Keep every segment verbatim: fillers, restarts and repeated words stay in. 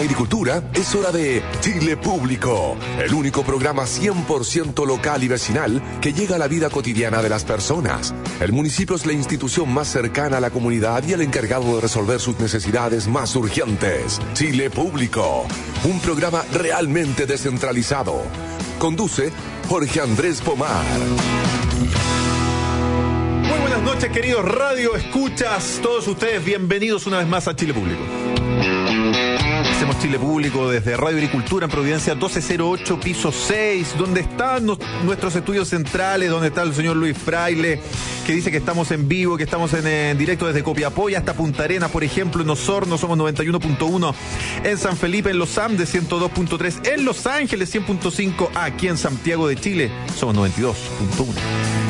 agricultura, es hora de Chile Público, el único programa cien por ciento local y vecinal que llega a la vida cotidiana de las personas. El municipio es la institución más cercana a la comunidad y el encargado de resolver sus necesidades más urgentes. Chile Público, un programa realmente descentralizado. Conduce Jorge Andrés Pomar. Muy buenas noches, queridos radio escuchas, todos ustedes bienvenidos una vez más a Chile Público. Hacemos Chile Público desde Radio Agricultura en Providencia doce cero ocho, piso seis, donde están no, nuestros estudios centrales, donde está el señor Luis Fraile, que dice que estamos en vivo, que estamos en, en directo desde Copiapó hasta Punta Arenas, por ejemplo, en Osorno somos noventa y uno punto uno, en San Felipe, en Los Andes ciento dos punto tres, en Los Ángeles cien punto cinco, aquí en Santiago de Chile somos noventa y dos punto uno.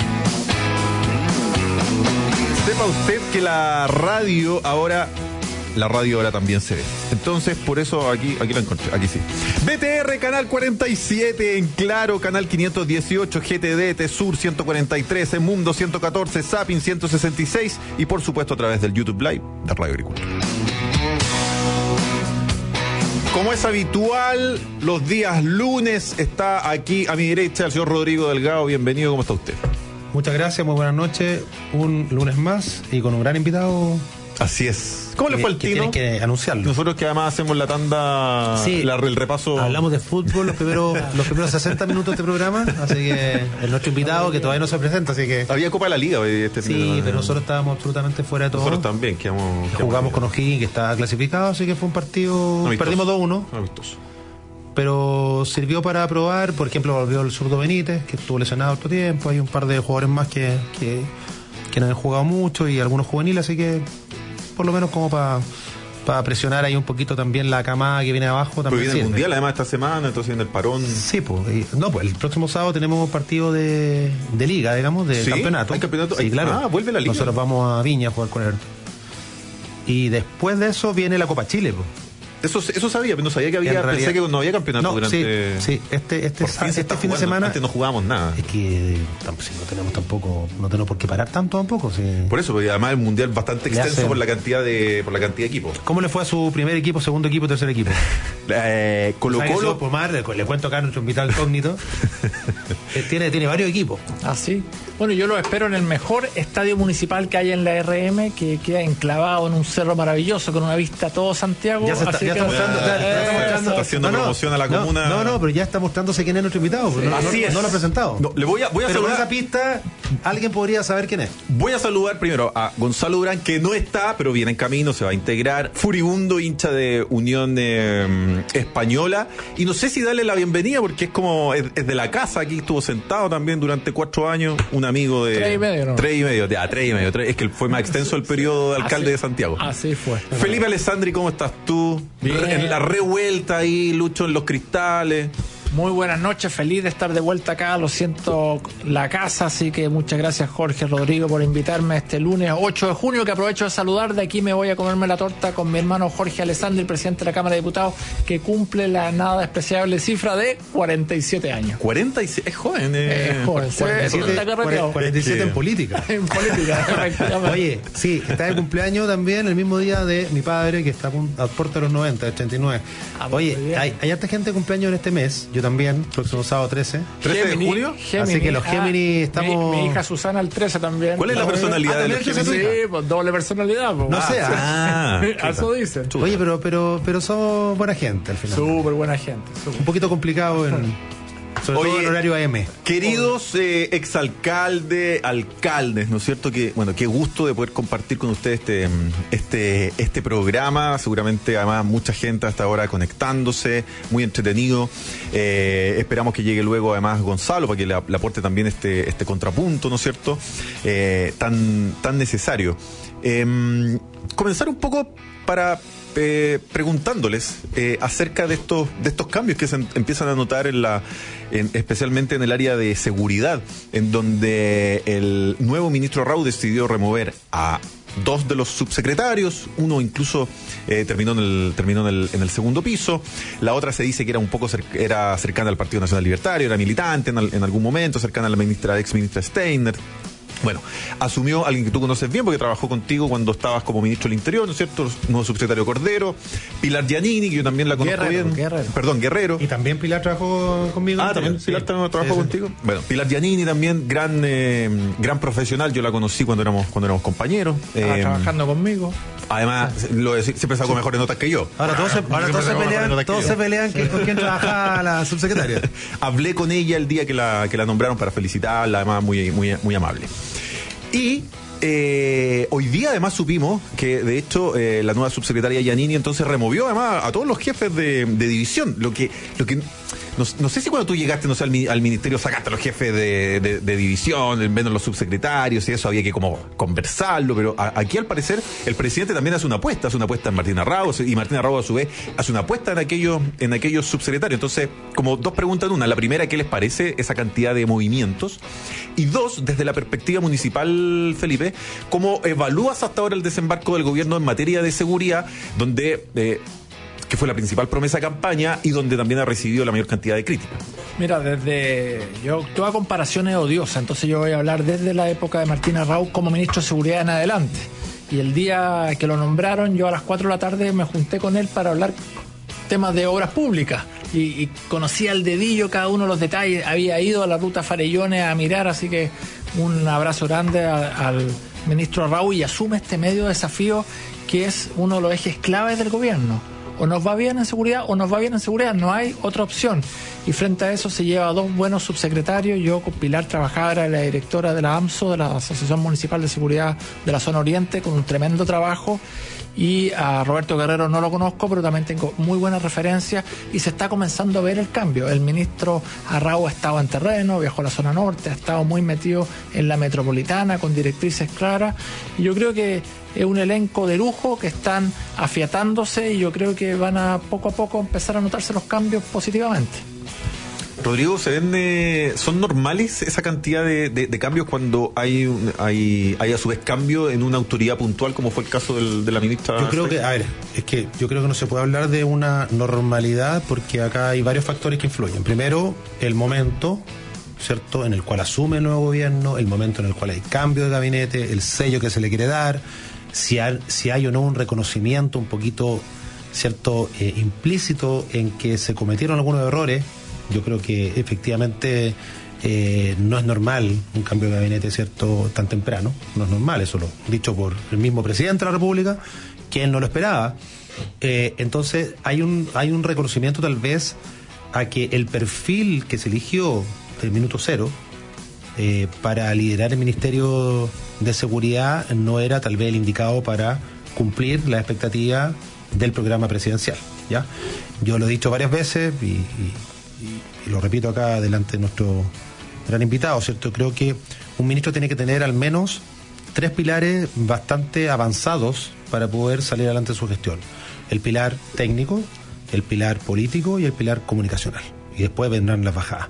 Sepa usted que la radio ahora... La radio ahora también se ve. Entonces, por eso aquí, aquí la encontré, aquí sí. B T R, canal cuarenta y siete, en Claro, canal quinientos dieciocho, G T D, T-Sur ciento cuarenta y tres, en Mundo ciento catorce, Zapping ciento sesenta y seis y por supuesto a través del YouTube Live de Radio Agricultura. Como es habitual, los días lunes está aquí a mi derecha el señor Rodrigo Delgado. Bienvenido, ¿cómo está usted? Muchas gracias, muy buenas noches. Un lunes más y con un gran invitado. Así es. ¿Cómo le fue al Tino? Tienen que anunciarlo. Nosotros que además hacemos la tanda, sí, la, el repaso. Hablamos de fútbol los primeros los primeros sesenta minutos de este programa, así que es nuestro invitado que todavía no se presenta, así que... Había Copa de la Liga este Sí, pero, pero nosotros estábamos absolutamente fuera de todo. Nosotros también, quedamos... Jugamos con O'Higgins, que estaba clasificado, así que fue un partido... Amistoso. Perdimos dos uno. Amistoso. Pero sirvió para probar, por ejemplo, volvió el zurdo Benítez, que estuvo lesionado otro tiempo, hay un par de jugadores más que, que, que no han jugado mucho y algunos juveniles, así que por lo menos como para para presionar ahí un poquito también la camada que viene abajo. También viene el Mundial además esta semana, entonces viene el parón. Sí, pues, y, no, pues el próximo sábado tenemos partido de, de liga, digamos, de ¿Sí? campeonato. ¿Hay campeonato? Sí, claro. Ah, vuelve la liga. Nosotros vamos a Viña a jugar con el... Y después de eso viene la Copa Chile, pues. Eso, eso sabía, pero no sabía que había, realidad, pensé que no había campeonato no, durante... Sí, sí, este, este, fin, este fin jugando, de semana... Antes no jugábamos nada. Es que si no tenemos tampoco, no tenemos por qué parar tanto tampoco. Sí. Por eso, porque además el Mundial es bastante Le extenso hace... por la cantidad de por la cantidad de equipos. ¿Cómo le fue a su primer equipo, segundo equipo, tercer equipo? eh, Colo Colo... Pomar, le, le cuento acá a nuestro invitado incógnito. tiene, tiene varios equipos. ¿Ah, sí? Bueno, yo lo espero en el mejor estadio municipal que hay en la R M, que queda enclavado en un cerro maravilloso con una vista a todo Santiago. Ya, se está, así ya que está mostrando, no, ya, ya está, mostrando está haciendo no, promoción no, a la no, comuna. No, no, pero ya está mostrándose quién es nuestro invitado. Sí, no, así no, es. No lo ha presentado. No, le voy a, voy a pero saludar. con esa pista, alguien podría saber quién es. Voy a saludar primero a Gonzalo Durán, que no está, pero viene en camino, se va a integrar. Furibundo, hincha de Unión eh, Española. Y no sé si darle la bienvenida, porque es como, es, es de la casa, aquí estuvo sentado también durante cuatro años, un amigo de... Tres y medio, ¿no? Tres y medio, ya, tres y medio. Tres, es que fue más extenso el periodo de alcalde así, de Santiago. Así fue. Felipe Alessandri, ¿cómo estás tú? Bien. En la revuelta ahí, Lucho en los cristales. Muy buenas noches, feliz de estar de vuelta acá, lo siento la casa, así que muchas gracias Jorge, Rodrigo por invitarme este lunes ocho de junio, que aprovecho de saludar, de aquí me voy a comerme la torta con mi hermano Jorge Alessandri, presidente de la Cámara de Diputados, que cumple la nada despreciable cifra de cuarenta y siete años. cuarenta y siete, es joven. Eh. Es joven, cuarenta y siete, cuarenta y siete en política. En política, efectivamente. Oye, sí, está de cumpleaños también el mismo día de mi padre, que está a puerta de los noventa, de ochenta y nueve. Oye, hay, hay harta gente de cumpleaños en este mes, yo también, próximo sábado trece. ¿trece de julio? Géminis. Así que los Géminis ah, estamos... Mi, mi hija Susana el trece también. ¿Cuál es la personalidad ah, de los Géminis? Géminis? Sí, pues doble personalidad. Pues. No sé, ah, eso dicen. Oye, pero, pero, pero somos buena gente al final. Súper buena gente. Super. Un poquito complicado en... Sobre Oye, todo en horario A M. Queridos eh, exalcalde, alcaldes, ¿no es cierto? Que, bueno, qué gusto de poder compartir con ustedes este, este, este programa. Seguramente, además, mucha gente hasta ahora conectándose, muy entretenido. Eh, esperamos que llegue luego, además, Gonzalo, para que le, le aporte también este, este contrapunto, ¿no es cierto? Eh, tan, tan necesario. Eh, comenzar un poco para... Eh, preguntándoles eh, acerca de estos de estos cambios que se en, empiezan a notar en la en, especialmente en el área de seguridad, en donde el nuevo ministro Rau decidió remover a dos de los subsecretarios, uno incluso eh, terminó en el terminó en el, en el segundo piso, la otra se dice que era un poco cer- era cercana al Partido Nacional Libertario, era militante en, al, en algún momento, cercana a la ministra ex ministra Steiner. Bueno, asumió alguien que tú conoces bien porque trabajó contigo cuando estabas como ministro del Interior, ¿no es cierto? Nuevo subsecretario Cordero, Pilar Giannini, que yo también la conozco Guerrero, bien. Guerrero. Perdón, Guerrero. Y también Pilar trabajó conmigo. Ah, también Pilar sí. también trabajó Sí, sí. contigo. Bueno, Pilar Giannini también, gran eh, gran profesional, yo la conocí cuando éramos cuando éramos compañeros. Estaba Eh, trabajando conmigo. Además, lo de- siempre sacó mejores notas que yo. Ahora todos se, ahora todos se Siempre sacó pelean, mejores notas que todos yo. se pelean que con quién trabajaba la subsecretaria. Hablé con ella el día que la, que la nombraron para felicitarla, además muy, muy, muy amable. Y eh, hoy día además supimos que de hecho eh, la nueva subsecretaria Giannini entonces removió además a todos los jefes de, de división, lo que... Lo que no, no sé si cuando tú llegaste, no sé, al, mi- al ministerio sacaste a los jefes de, de, de división, menos los subsecretarios y eso, había que como conversarlo, pero a- aquí al parecer el presidente también hace una apuesta, hace una apuesta en Martín Arrau, y Martín Arrau a su vez hace una apuesta en aquellos, en aquellos subsecretarios. Entonces, como dos preguntas en una. La primera, ¿qué les parece esa cantidad de movimientos? Y dos, desde la perspectiva municipal, Felipe, ¿cómo evalúas hasta ahora el desembarco del gobierno en materia de seguridad, donde... Eh, que fue la principal promesa de campaña y donde también ha recibido la mayor cantidad de críticas? Mira, desde. Yo, toda comparación es odiosa, entonces yo voy a hablar desde la época de Martín Arrau como ministro de Seguridad en adelante. Y el día que lo nombraron, yo a las cuatro de la tarde me junté con él para hablar temas de obras públicas. Y, y conocía al dedillo cada uno de los detalles. Había ido a la ruta Farellones a mirar, así que un abrazo grande a- al ministro Arrau, y asume este medio desafío que es uno de los ejes claves del gobierno. O nos va bien en seguridad o nos va bien en seguridad, no hay otra opción. Y frente a eso se lleva a dos buenos subsecretarios. Yo con Pilar trabajaba, era la directora de la AMSO, de la Asociación Municipal de Seguridad de la Zona Oriente, con un tremendo trabajo. Y a Roberto Guerrero no lo conozco, pero también tengo muy buenas referencias y se está comenzando a ver el cambio. El ministro Arrau ha estado en terreno, viajó a la zona norte, ha estado muy metido en la metropolitana con directrices claras, y yo creo que es un elenco de lujo que están afiatándose, y yo creo que van a poco a poco empezar a notarse los cambios positivamente. Rodrigo, ¿se ven, eh, ¿son normales esa cantidad de, de, de cambios cuando hay, un- hay hay a su vez cambio en una autoridad puntual, como fue el caso del, de la ministra? Yo creo que, a ver, es que yo creo que no se puede hablar de una normalidad porque acá hay varios factores que influyen. Primero, el momento, ¿cierto?, en el cual asume el nuevo gobierno, el momento en el cual hay cambio de gabinete, el sello que se le quiere dar, si hay, si hay o no un reconocimiento un poquito, ¿cierto?, eh, implícito en que se cometieron algunos errores. Yo creo que efectivamente eh, no es normal un cambio de gabinete, ¿cierto?, tan temprano. No es normal, eso lo dicho por el mismo presidente de la República, que él no lo esperaba. Eh, entonces hay un, hay un reconocimiento tal vez a que el perfil que se eligió del minuto cero eh, para liderar el Ministerio de Seguridad no era tal vez el indicado para cumplir las expectativas del programa presidencial, ¿ya? Yo lo he dicho varias veces y, y, y- y lo repito acá delante de nuestro gran invitado, ¿cierto? Creo que un ministro tiene que tener al menos tres pilares bastante avanzados para poder salir adelante de su gestión. El pilar técnico, el pilar político y el pilar comunicacional. Y después vendrán las bajadas.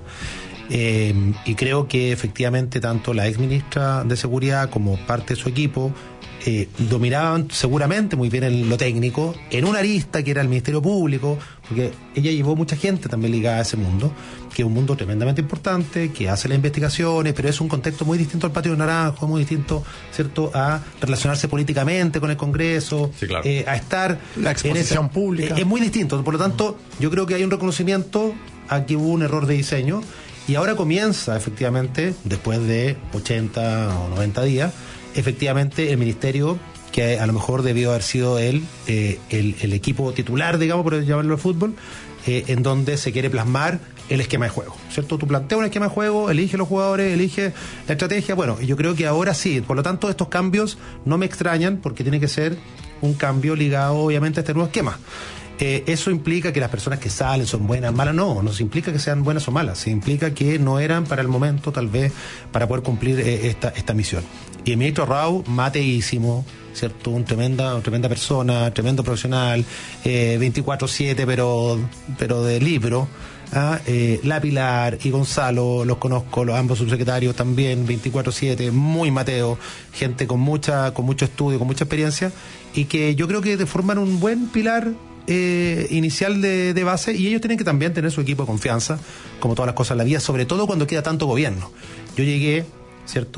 Eh, y creo que efectivamente tanto la ex ministra de Seguridad como parte de su equipo eh, dominaban seguramente muy bien en lo técnico, en una arista que era el Ministerio Público, porque ella llevó mucha gente también ligada a ese mundo, que es un mundo tremendamente importante, que hace las investigaciones, pero es un contexto muy distinto al Patio de Naranjo, muy distinto, ¿cierto?, a relacionarse políticamente con el Congreso, Sí, claro. eh, a estar La exposición en esa- pública. eh, es muy distinto, por lo tanto, yo creo que hay un reconocimiento a que hubo un error de diseño. Y ahora comienza, efectivamente, después de ochenta o noventa días, efectivamente el ministerio, que a lo mejor debió haber sido él, eh, el, el equipo titular, digamos, por llamarlo de fútbol, eh, en donde se quiere plasmar el esquema de juego, ¿cierto? Tú planteas un esquema de juego, elige los jugadores, elige la estrategia. Bueno, yo creo que ahora sí, por lo tanto estos cambios no me extrañan porque tiene que ser un cambio ligado obviamente a este nuevo esquema. Eh, eso implica que las personas que salen son buenas, malas, no, no se implica que sean buenas o malas, se implica que no eran para el momento, tal vez, para poder cumplir eh, esta, esta misión. Y el ministro Rau, mateísimo, ¿cierto? Un tremenda, una tremenda persona, tremendo profesional, eh, veinticuatro siete, pero, pero de libro. ¿Ah? Eh, la Pilar y Gonzalo, los conozco, los ambos subsecretarios también, veinticuatro siete, muy Mateo, gente con mucha, con mucho estudio, con mucha experiencia, y que yo creo que forman un buen pilar eh, inicial de, de base, y ellos tienen que también tener su equipo de confianza, como todas las cosas en la vida, sobre todo cuando queda tanto gobierno. Yo llegué, ¿cierto?,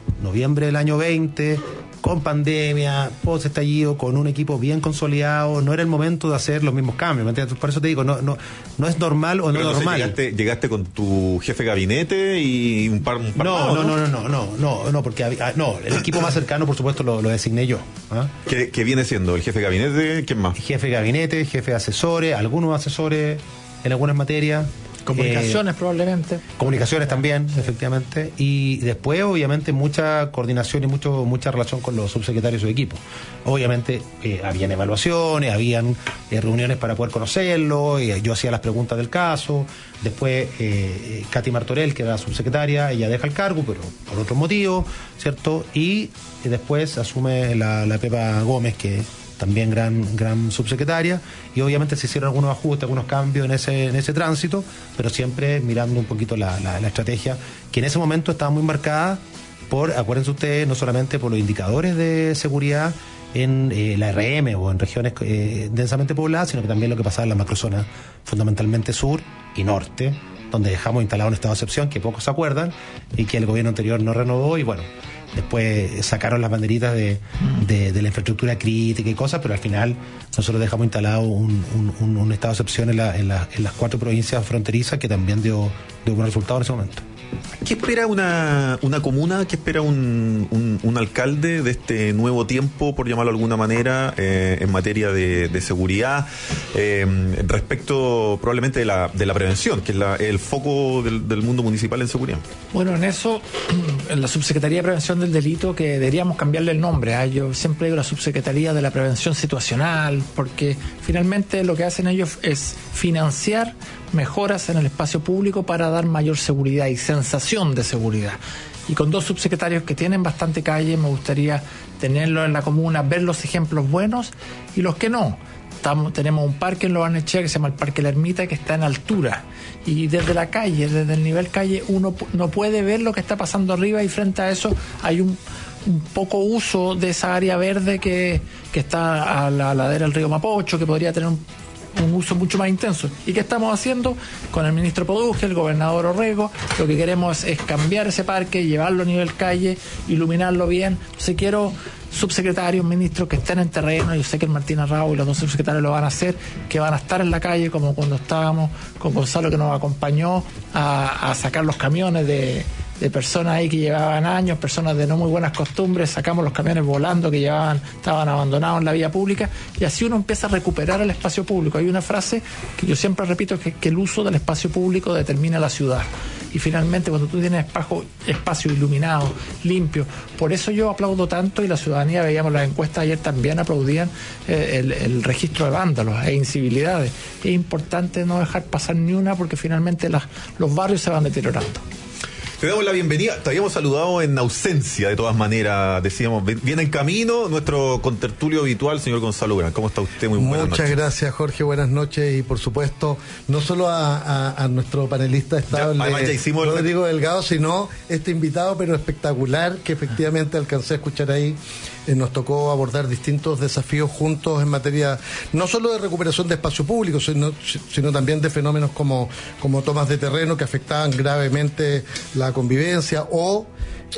noviembre del año veinte, con pandemia, post estallido, con un equipo bien consolidado, no era el momento de hacer los mismos cambios, ¿me entiendes? Por eso te digo, no, no, no es normal o no Pero es normal. Llegaste, llegaste con tu jefe de gabinete y un par, un par No, más, no, no, no, no, no, no, no, porque había- no, el equipo más cercano, por supuesto, lo, lo designé yo. ¿Ah? ¿Qué, qué viene siendo? ¿El jefe de gabinete? ¿Quién más? Jefe de gabinete, jefe de asesores, algunos asesores en algunas materias. Comunicaciones eh, probablemente. comunicaciones también, efectivamente. Y después, obviamente, mucha coordinación y mucho mucha relación con los subsecretarios de su equipo. Obviamente, eh, habían evaluaciones, habían eh, reuniones para poder conocerlo, eh, yo hacía las preguntas del caso. Después, eh, Katy Martorell, que era la subsecretaria, ella deja el cargo, pero por otro motivo, ¿cierto? Y, y después asume la, la Pepa Gómez, que también gran gran subsecretaria, y obviamente se hicieron algunos ajustes, algunos cambios en ese en ese tránsito, pero siempre mirando un poquito la, la, la estrategia, que en ese momento estaba muy marcada por, acuérdense ustedes, no solamente por los indicadores de seguridad en eh, la R M o en regiones eh, densamente pobladas, sino que también lo que pasaba en la macrozona, fundamentalmente sur y norte, donde dejamos instalado un estado de excepción que pocos se acuerdan y que el gobierno anterior no renovó, y bueno, después sacaron las banderitas de, de, de la infraestructura crítica y cosas, pero al final nosotros dejamos instalado un, un, un, un estado de excepción en, la, en, la, en las cuatro provincias fronterizas que también dio, dio buen resultado en ese momento. ¿Qué espera una, una comuna, qué espera un, un, un alcalde de este nuevo tiempo, por llamarlo de alguna manera, eh, en materia de, de seguridad, eh, respecto probablemente de la, de la prevención, que es la, el foco del, del mundo municipal en seguridad? Bueno, en eso, en la Subsecretaría de Prevención del Delito, que deberíamos cambiarle el nombre. ¿eh? Yo siempre digo la Subsecretaría de la Prevención Situacional, porque finalmente lo que hacen ellos es financiar mejoras en el espacio público para dar mayor seguridad y sensación de seguridad. Y con dos subsecretarios que tienen bastante calle, me gustaría tenerlos en la comuna, ver los ejemplos buenos y los que no. Estamos, tenemos un parque en Lo Barnechea que se llama el Parque La Ermita, que está en altura, y desde la calle, desde el nivel calle, uno no puede ver lo que está pasando arriba, y frente a eso hay un, un poco uso de esa área verde que, que está a la ladera del río Mapocho, que podría tener un un uso mucho más intenso. ¿Y qué estamos haciendo? Con el ministro Poduje, el gobernador Orrego, lo que queremos es cambiar ese parque, llevarlo a nivel calle, iluminarlo bien. Entonces quiero subsecretarios, ministros que estén en terreno. Yo sé que el Martín Arrao y los dos subsecretarios lo van a hacer, que van a estar en la calle, como cuando estábamos con Gonzalo, que nos acompañó a, a sacar los camiones de de personas ahí que llevaban años, personas de no muy buenas costumbres, sacamos los camiones volando que llevaban, estaban abandonados en la vía pública, y así uno empieza a recuperar el espacio público. Hay una frase que yo siempre repito, que, que el uso del espacio público determina la ciudad. Y finalmente, cuando tú tienes espacio, espacio iluminado, limpio, por eso yo aplaudo tanto, y la ciudadanía, veíamos las encuestas ayer, también aplaudían eh, el, el registro de vándalos e incivilidades. Es importante no dejar pasar ni una, porque finalmente las, los barrios se van deteriorando. Te damos la bienvenida. Te habíamos saludado en ausencia, de todas maneras. Decíamos, viene en camino nuestro contertulio habitual, señor Gonzalo Gran. ¿Cómo está usted? Muy buenas Muchas noches. gracias, Jorge. Buenas noches. Y por supuesto, no solo a, a, a nuestro panelista estable, Ya, además ya hicimos el- Rodrigo Delgado, sino este invitado, pero espectacular, que efectivamente alcancé a escuchar ahí. Eh, nos tocó abordar distintos desafíos juntos en materia no solo de recuperación de espacio público, sino, sino también de fenómenos como, como tomas de terreno que afectaban gravemente la convivencia o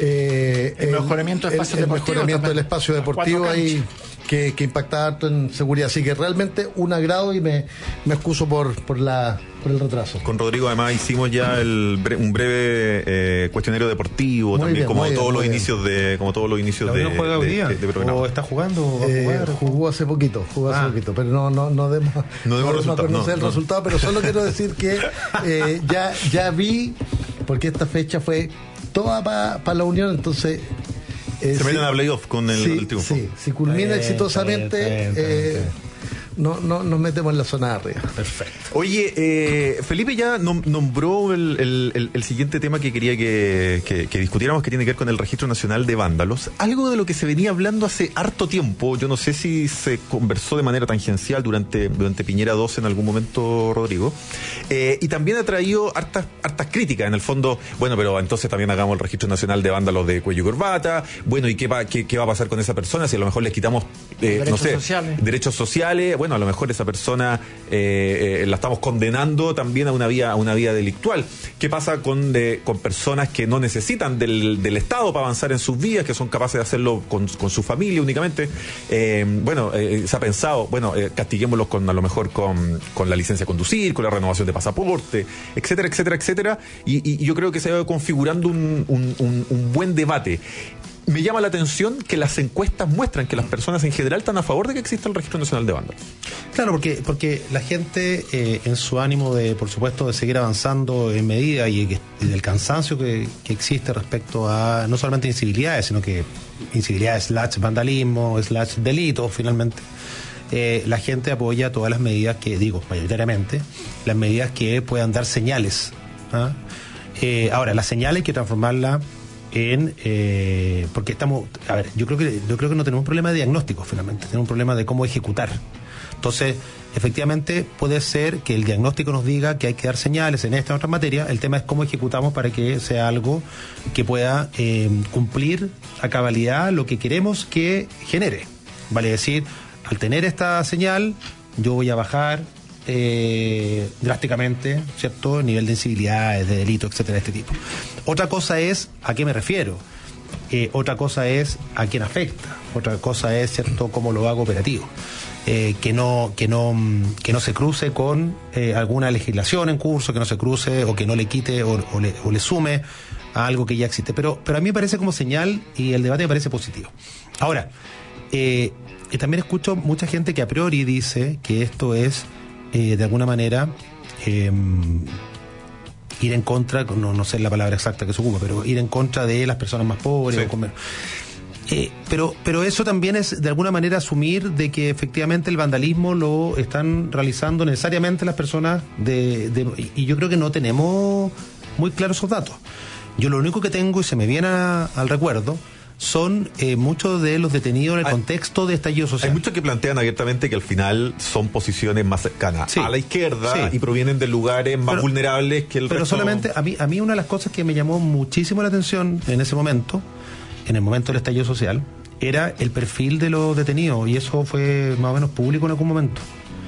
eh, El mejoramiento de espacios el, el deportivos mejoramiento también. del espacio Las deportivo cuatro ahí canchas. que, que impactaba harto en seguridad. Así que realmente un agrado, y me, me excuso por, por, la, por el retraso. Con Rodrigo además hicimos ya el bre- un breve eh, cuestionario deportivo, Muy también bien, como muy bien, todos los muy bien. inicios de como todos los inicios ¿La de, Unión juega hoy de- día? de- de programa. ¿O está jugando? ¿O va a Eh, jugar? jugó hace poquito, jugó hace Ah. poquito, pero no, no, no demos, No demos no resultado, conocer no, el no. resultado, pero solo quiero decir que eh, ya, ya vi, porque esta fecha fue toda para pa la Unión, entonces eh, Se si- meten a playoff con el, sí, el triunfo. sí, si culmina Está bien, exitosamente, está bien, está bien, está bien, eh, está bien. no, no nos metemos en la zona de arriba. Perfecto. Oye, eh, Felipe ya nom- nombró el, el- el- el siguiente tema que quería que, que- que discutiéramos, que tiene que ver con el Registro Nacional de Vándalos. Algo de lo que se venía hablando hace harto tiempo. Yo no sé si se conversó de manera tangencial durante, durante Piñera dos en algún momento, Rodrigo. Eh, y también ha traído hartas, hartas críticas. En el fondo, bueno, pero entonces también hagamos el Registro Nacional de Vándalos de cuello y corbata. Bueno, ¿y qué va, qué, qué va a pasar con esa persona si a lo mejor les quitamos, eh, no Derechos sé, sociales. derechos sociales? Bueno, bueno, a lo mejor esa persona eh, eh, la estamos condenando también a una vía, a una vía delictual. ¿Qué pasa con, de, con personas que no necesitan del, del Estado para avanzar en sus vidas, que son capaces de hacerlo con, con su familia únicamente? Eh, bueno, eh, se ha pensado, bueno, eh, castiguémoslos con, a lo mejor con, con la licencia de conducir, con la renovación de pasaporte, etcétera, etcétera, etcétera. Y, y, y yo creo que se va configurando un, un, un, un buen debate. Me llama la atención que las encuestas muestran que las personas en general están a favor de que exista el Registro Nacional de Vándalos. Claro, porque porque la gente, eh, en su ánimo de, por supuesto, de seguir avanzando en medida y, y del cansancio que, que existe respecto a no solamente incivilidades, sino que incivilidades slash vandalismo, slash delitos, finalmente, eh, la gente apoya todas las medidas que, digo, mayoritariamente, las medidas que puedan dar señales. ¿Ah? Eh, ahora, las señales hay que transformarla en eh, porque estamos, a ver, yo creo que yo creo que no tenemos un problema de diagnóstico finalmente, tenemos un problema de cómo ejecutar. Entonces, efectivamente puede ser que el diagnóstico nos diga que hay que dar señales en esta u otra materia, el tema es cómo ejecutamos para que sea algo que pueda eh, cumplir a cabalidad lo que queremos que genere. Vale decir, al tener esta señal, yo voy a bajar Eh, drásticamente, ¿cierto? El nivel de incivilidades, de delitos, etcétera, de este tipo. Otra cosa es a qué me refiero. Eh, otra cosa es a quién afecta. Otra cosa es, ¿cierto?, cómo lo hago operativo. Eh, que no que no que no se cruce con eh, alguna legislación en curso, que no se cruce o que no le quite o, o, le, o le sume a algo que ya existe. Pero, pero a mí me parece como señal y el debate me parece positivo. Ahora, eh, también escucho mucha gente que a priori dice que esto es Eh, de alguna manera eh, ir en contra, no, no sé la palabra exacta que se ocupa, pero ir en contra de las personas más pobres. Sí. O con menos. Eh, pero, pero eso también es de alguna manera asumir de que efectivamente el vandalismo lo están realizando necesariamente las personas de, de y yo creo que no tenemos muy claros esos datos. Yo lo único que tengo y se me viene a, al recuerdo son eh, muchos de los detenidos en el hay, contexto de estallido social. Hay muchos que plantean abiertamente que al final son posiciones más cercanas sí, a la izquierda sí. y provienen de lugares más pero, vulnerables que el pero resto. Pero solamente, a mí, a mí una de las cosas que me llamó muchísimo la atención en ese momento, en el momento del estallido social, era el perfil de los detenidos, y eso fue más o menos público en algún momento.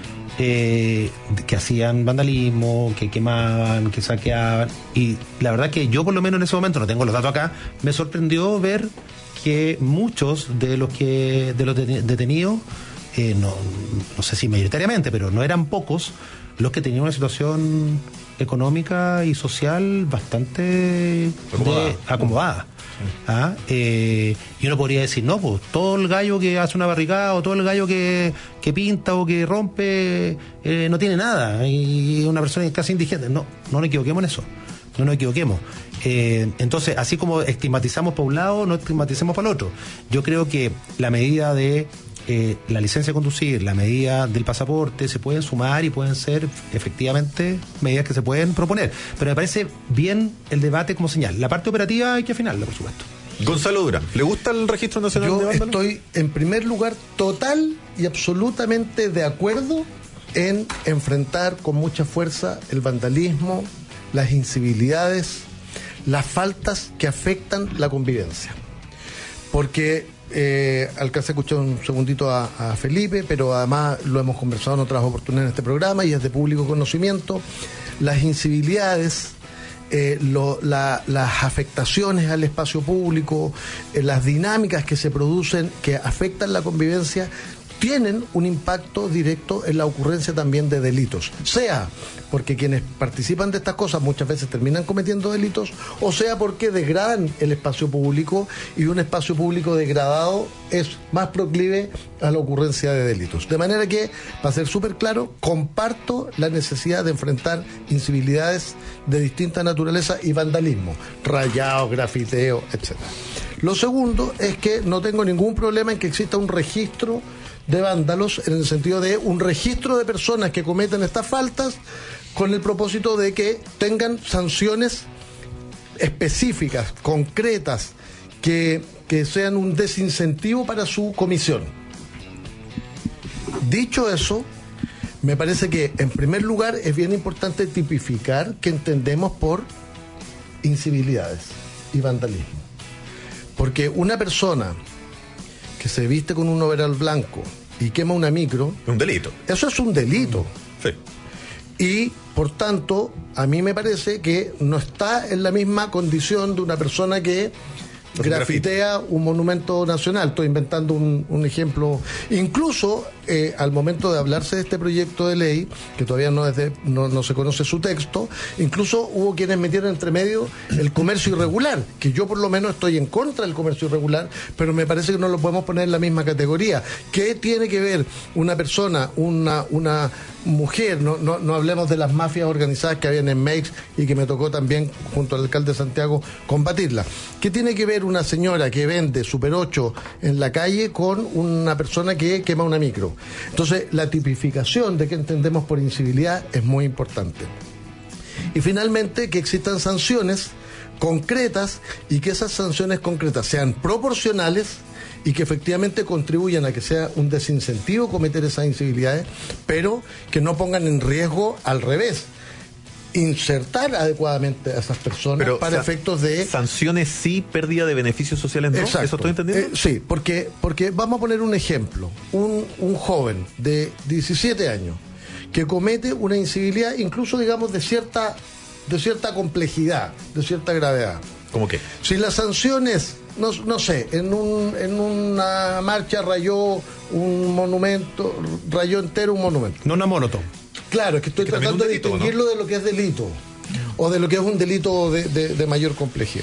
Eh, que hacían vandalismo, que quemaban, que saqueaban, y la verdad que yo por lo menos en ese momento, no tengo los datos acá, me sorprendió ver que muchos de los que de los detenidos, eh, no, no sé si mayoritariamente, pero no eran pocos los que tenían una situación económica y social bastante acomodada. De, acomodada. ¿Ah? Eh, y uno podría decir, no, pues todo el gallo que hace una barricada o todo el gallo que, que pinta o que rompe eh, no tiene nada y una persona es casi indigente. No, no nos equivoquemos en eso, no nos equivoquemos. Eh, entonces, así como estigmatizamos para un lado, no estigmaticemos para el otro. Yo creo que la medida de eh, la licencia de conducir, la medida del pasaporte, se pueden sumar y pueden ser efectivamente medidas que se pueden proponer. Pero me parece bien el debate como señal. La parte operativa hay que afinarla, por supuesto. Gonzalo Durán, ¿le gusta el Registro Nacional Yo de Vándalos? Estoy, en primer lugar, total y absolutamente de acuerdo en enfrentar con mucha fuerza el vandalismo, las incivilidades, las faltas que afectan la convivencia. Porque eh, alcancé a escuchar un segundito a, a Felipe, pero además lo hemos conversado en otras oportunidades en este programa y es de público conocimiento. Las incivilidades, eh, lo, la, las afectaciones al espacio público, eh, las dinámicas que se producen que afectan la convivencia, tienen un impacto directo en la ocurrencia también de delitos, sea porque quienes participan de estas cosas muchas veces terminan cometiendo delitos, o sea porque degradan el espacio público, y un espacio público degradado es más proclive a la ocurrencia de delitos. De manera que, para ser súper claro, comparto la necesidad de enfrentar incivilidades de distinta naturaleza y vandalismo, rayado, grafiteo, etcétera. Lo segundo es que no tengo ningún problema en que exista un registro de vándalos, en el sentido de un registro de personas que cometen estas faltas, con el propósito de que tengan sanciones específicas, concretas, que, que sean un desincentivo para su comisión. Dicho eso, me parece que en primer lugar es bien importante tipificar qué entendemos por incivilidades y vandalismo. Porque una persona que se viste con un overol blanco y quema una micro, Es un delito. eso es un delito. Sí. Y, por tanto, a mí me parece que no está en la misma condición de una persona que Hace grafitea un monumento nacional. Estoy inventando un, un ejemplo. Incluso, eh, al momento de hablarse de este proyecto de ley, que todavía no, es de- no, no se conoce su texto, incluso hubo quienes metieron entre medio el comercio irregular, que yo por lo menos estoy en contra del comercio irregular, pero me parece que no lo podemos poner en la misma categoría. ¿Qué tiene que ver una persona, una, una mujer, no, no, no hablemos de las mafias organizadas que habían en Meix y que me tocó también, junto al alcalde de Santiago, combatirla? ¿Qué tiene que ver una señora que vende Super ocho en la calle con una persona que quema una micro? Entonces, la tipificación de qué entendemos por incivilidad es muy importante. Y finalmente, que existan sanciones concretas y que esas sanciones concretas sean proporcionales y que efectivamente contribuyan a que sea un desincentivo cometer esas incivilidades, pero que no pongan en riesgo, al revés, insertar adecuadamente a esas personas Pero para sa- efectos de... sanciones sí, pérdida de beneficios sociales no. Exacto. ¿Eso estoy entendiendo? Eh, sí, porque, porque vamos a poner un ejemplo. Un, un joven de diecisiete años que comete una incivilidad, incluso digamos de cierta, de cierta complejidad, de cierta gravedad. ¿Cómo qué? Si la sanción es, no, no sé, en, un, en una marcha rayó un monumento, rayó entero un monumento. No una monotón. Claro, es que estoy Es que también tratando es un de delito, distinguirlo de lo que es delito o de lo que es un delito de, de- de mayor complejidad.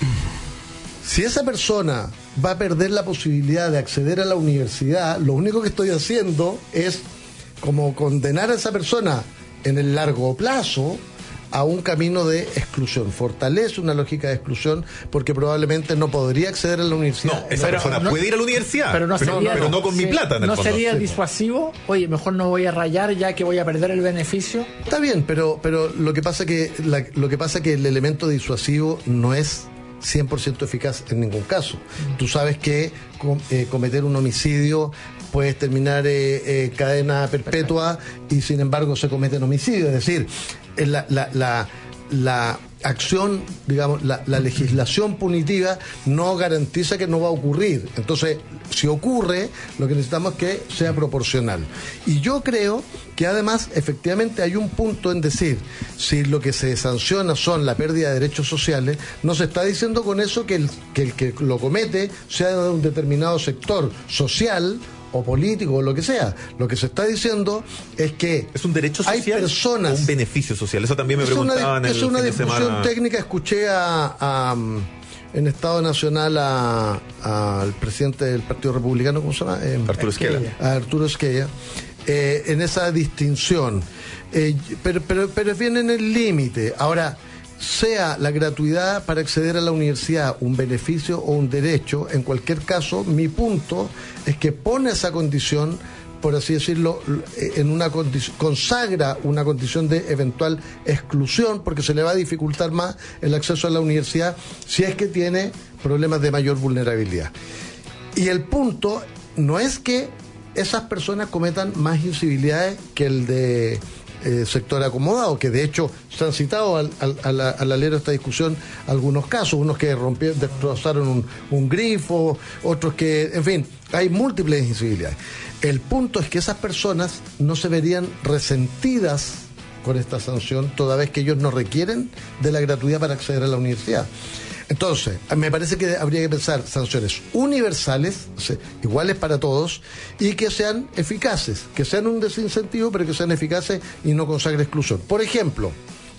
Si esa persona va a perder la posibilidad de acceder a la universidad, lo único que estoy haciendo es como condenar a esa persona en el largo plazo a un camino de exclusión. Fortalece una lógica de exclusión porque probablemente no podría acceder a la universidad. No, esa Pero persona no- puede ir a la universidad, Pero no sería, pero no con mi sí, plata en el ¿No fondo. sería Sí. disuasivo? Oye, mejor no voy a rayar ya que voy a perder el beneficio. Está bien, pero, pero lo que pasa que la- lo que pasa que el elemento disuasivo no es cien por ciento eficaz en ningún caso. Tú sabes que com- eh, cometer un homicidio puedes terminar eh, eh, cadena perpetua y sin embargo se cometen homicidios. Es decir, eh, la, la, la, la acción, digamos, la, la legislación punitiva no garantiza que no va a ocurrir. Entonces, si ocurre, lo que necesitamos es que sea proporcional. Y yo creo que además, efectivamente, hay un punto en decir, si lo que se sanciona son la pérdida de derechos sociales, no se está diciendo con eso que el que, el que lo comete sea de un determinado sector social o político o lo que sea. Lo que se está diciendo es que ¿Es un derecho hay social personas, o un beneficio social? Eso también me es una, preguntaban en es el una fin de discusión semana. técnica. Escuché a, a, um, en Estado Nacional a- al presidente del Partido Republicano, ¿cómo se llama? Eh, Arturo Esquela. a Arturo Esquella, eh, en esa distinción. Eh, pero, pero, pero es bien en el límite. Ahora, sea la gratuidad para acceder a la universidad un beneficio o un derecho, en cualquier caso, mi punto es que pone esa condición, por así decirlo, en una condición, consagra una condición de eventual exclusión, porque se le va a dificultar más el acceso a la universidad si es que tiene problemas de mayor vulnerabilidad. Y el punto no es que esas personas cometan más incivilidades que el de eh, sector acomodado, que de hecho se han citado al, al, al, al alero de esta discusión algunos casos, unos que rompieron, destrozaron un, un grifo, otros que, en fin, hay múltiples incivilidades. El punto es que esas personas no se verían resentidas con esta sanción, toda vez que ellos no requieren de la gratuidad para acceder a la universidad. Entonces, me parece que habría que pensar sanciones universales, o sea, iguales para todos, y que sean eficaces, que sean un desincentivo, pero que sean eficaces y no consagre exclusión. Por ejemplo,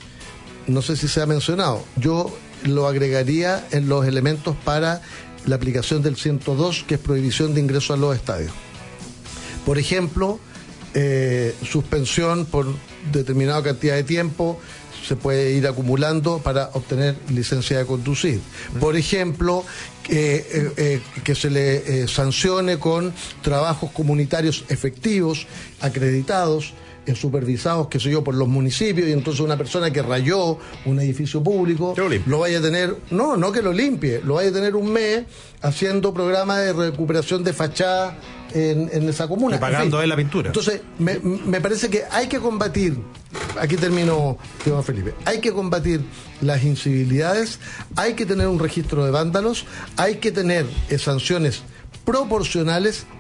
no sé si se ha mencionado, yo lo agregaría en los elementos para la aplicación del ciento dos, que es prohibición de ingreso a los estadios. Por ejemplo, eh, suspensión por determinada cantidad de tiempo, se puede ir acumulando para obtener licencia de conducir. Por ejemplo, eh, eh, eh, que se le eh, sancione con trabajos comunitarios efectivos, acreditados, eh, supervisados, qué sé yo, por los municipios, y entonces una persona que rayó un edificio público Que lo limpie. lo vaya a tener, no, no que lo limpie, lo vaya a tener un mes haciendo programas de recuperación de fachada en, en esa comuna. Y pagando En fin. él la pintura. Entonces, me, me parece que hay que combatir, aquí termino, Iván Felipe, hay que combatir las incivilidades, hay que tener un registro de vándalos, hay que tener eh, sanciones proporcionales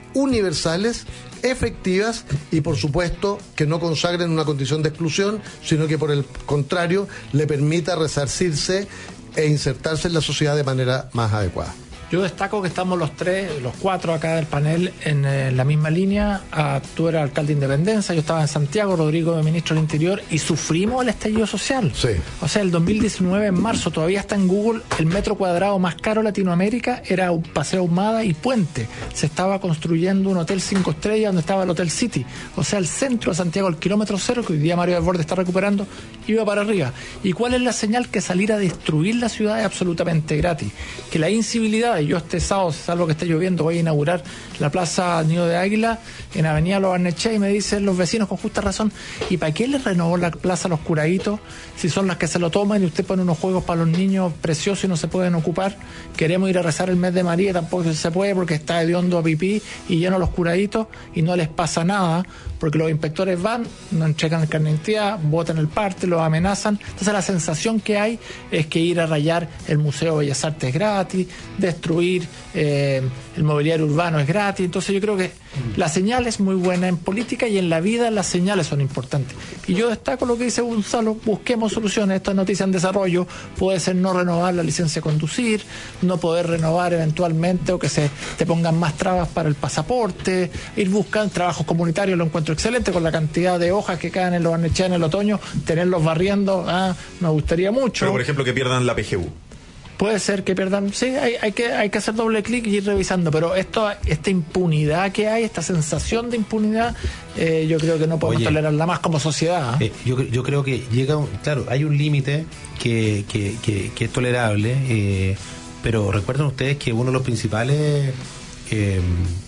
universales, efectivas y por supuesto que no consagren una condición de exclusión, sino que por el contrario le permita resarcirse e insertarse en la sociedad de manera más adecuada. Yo destaco que estamos los tres, los cuatro acá del panel en eh, la misma línea. Ah, tú eras alcalde de Independencia, yo estaba en Santiago, Rodrigo de ministro del Interior, y sufrimos el estallido social. Sí. O sea, el dos mil diecinueve, en marzo, todavía está en Google, el metro cuadrado más caro de Latinoamérica era un Paseo Ahumada y Puente. Se estaba construyendo un hotel cinco estrellas donde estaba el Hotel City. O sea, el centro de Santiago, el kilómetro cero, que hoy día Mario Desbordes está recuperando, iba para arriba. ¿Y cuál es la señal? Que salir a destruir la ciudad es absolutamente gratis. Que la incivilidad, y yo este sábado, salvo que esté lloviendo, voy a inaugurar la Plaza Nido de Águila en Avenida Los Barnechea, y me dicen los vecinos con justa razón, ¿y para qué les renovó la plaza a los curaditos si son las que se lo toman y usted pone unos juegos para los niños preciosos y no se pueden ocupar? Queremos ir a rezar el mes de María, tampoco se puede porque está hediondo a pipí y lleno los curaditos y no les pasa nada porque los inspectores van, no entregan el carnet de identidad, botan el parte, los amenazan. Entonces la sensación que hay es que ir a rayar el Museo de Bellas Artes es gratis, destruir eh, el mobiliario urbano es gratis. Entonces yo creo que la señal es muy buena en política y en la vida las señales son importantes. Y yo destaco lo que dice Gonzalo, busquemos soluciones. Esta noticia en desarrollo puede ser no renovar la licencia de conducir, no poder renovar eventualmente o que se te pongan más trabas para el pasaporte, ir buscando trabajos comunitarios, lo encuentro excelente con la cantidad de hojas que caen en los Barnechea en el otoño, tenerlos barriendo, ah, me gustaría mucho. Pero por ejemplo que pierdan la P G U. Puede ser que pierdan, sí, hay, hay que hay que hacer doble clic y ir revisando, pero esto esta impunidad que hay, esta sensación de impunidad, eh, yo creo que no podemos Oye, tolerarla más como sociedad. Eh, yo, yo creo que llega, un, claro, hay un límite que, que, que, que es tolerable, eh, pero recuerden ustedes que uno de los principales eh,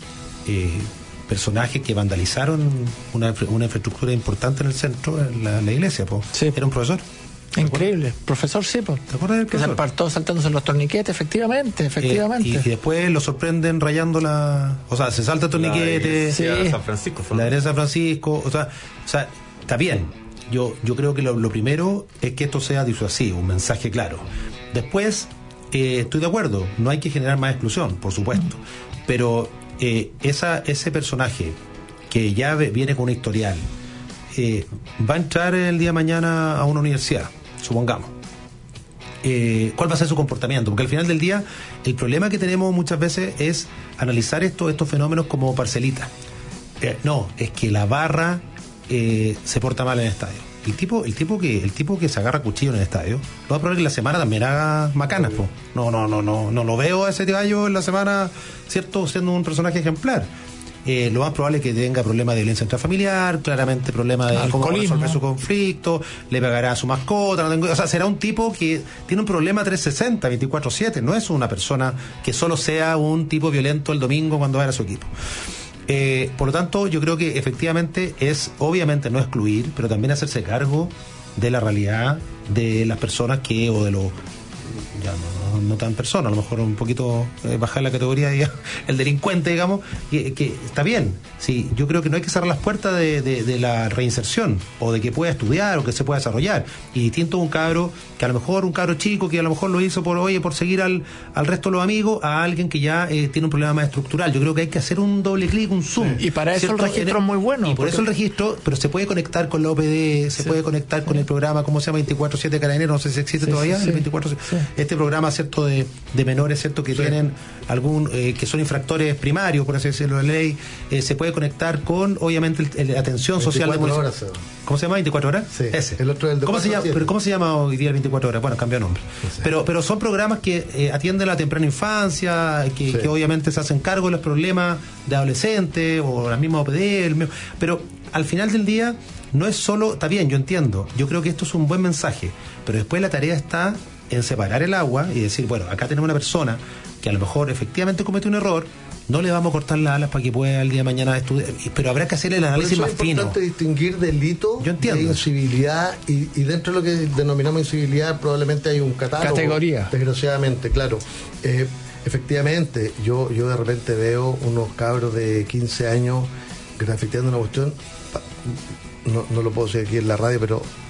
eh, personajes que vandalizaron una, una infraestructura importante en el centro, en la, en la iglesia, po, sí. Era un profesor. Increíble, profesor Sipo. ¿Te acuerdas del que se apartó saltándose los torniquetes? Efectivamente, efectivamente. Eh, y, y después lo sorprenden rayando la. O sea, se salta el torniquete. La sí. de San Francisco. La de San Francisco. O sea, o sea, está bien. Yo, yo creo que lo, lo primero es que esto sea disuasivo, un mensaje claro. Después, eh, estoy de acuerdo, no hay que generar más exclusión, por supuesto. Pero eh, esa, ese personaje que ya viene con un historial, eh, va a entrar el día de mañana a una universidad. Supongamos, eh, ¿cuál va a ser su comportamiento? Porque al final del día el problema que tenemos muchas veces es analizar esto, estos fenómenos como parcelitas. Eh, no, es que la barra eh, se porta mal en el estadio. El tipo, el tipo que, el tipo que se agarra cuchillo en el estadio, lo va a probar que la semana también haga macanas, po. No, no, no, no, no lo veo a ese gallo en la semana, cierto, siendo un personaje ejemplar. Eh, lo más probable es que tenga problemas de violencia intrafamiliar, claramente problemas de alcoholismo, cómo resolver su conflicto, le pegará a su mascota, no tengo, o sea, será un tipo que tiene un problema trescientos sesenta, veinticuatro siete, no es una persona que solo sea un tipo violento el domingo cuando va a su equipo. Eh, por lo tanto, yo creo que efectivamente es, obviamente, no excluir, pero también hacerse cargo de la realidad de las personas que, o de los, ya no, no, no tan personas, a lo mejor un poquito eh, bajar la categoría, digamos, el delincuente, digamos, que, que está bien. Sí, yo creo que no hay que cerrar las puertas de, de, de la reinserción, o de que pueda estudiar, o que se pueda desarrollar. Y distinto a un cabro, que a lo mejor un cabro chico, que a lo mejor lo hizo por, oye, por seguir al, al resto de los amigos, a alguien que ya eh, tiene un problema más estructural. Yo creo que hay que hacer un doble clic, un zoom. Y para eso ¿cierto? El registro es muy bueno. Y por porque... eso el registro, pero se puede conectar con la O P D, se sí. puede conectar sí. con el programa, ¿cómo se llama? veinticuatro siete Carabineros, no sé si existe sí, todavía, sí, el veinticuatro siete. Sí. Este programa, ¿cierto? De, de menores, ¿cierto? Que sí. tienen algún, eh, que son infractores primarios, por así decirlo, de ley, eh, se puede conectar con, obviamente, el, el, atención social de horas, ¿cómo se llama? ¿veinticuatro horas? Sí. Ese. El otro es el de ¿Cómo se llama? ¿Pero cómo se llama hoy día el veinticuatro horas? Bueno, cambió nombre. Sí. Pero, pero son programas que eh, atienden a la temprana infancia, que, sí. que obviamente se hacen cargo de los problemas de adolescentes o la misma O P D, el mismo, pero al final del día no es solo, está bien, yo entiendo, yo creo que esto es un buen mensaje, pero después la tarea está en separar el agua y decir, bueno, acá tenemos una persona que a lo mejor efectivamente comete un error, no le vamos a cortar las alas para que pueda el día de mañana estudiar, pero habrá que hacer el análisis más fino. Es importante distinguir delito Yo entiendo. de incivilidad y, y dentro de lo que denominamos incivilidad probablemente hay un catálogo. Categoría. Desgraciadamente, claro. Eh, efectivamente, yo, yo de repente veo unos cabros de quince años grafiteando una cuestión, no, no lo puedo decir aquí en la radio, pero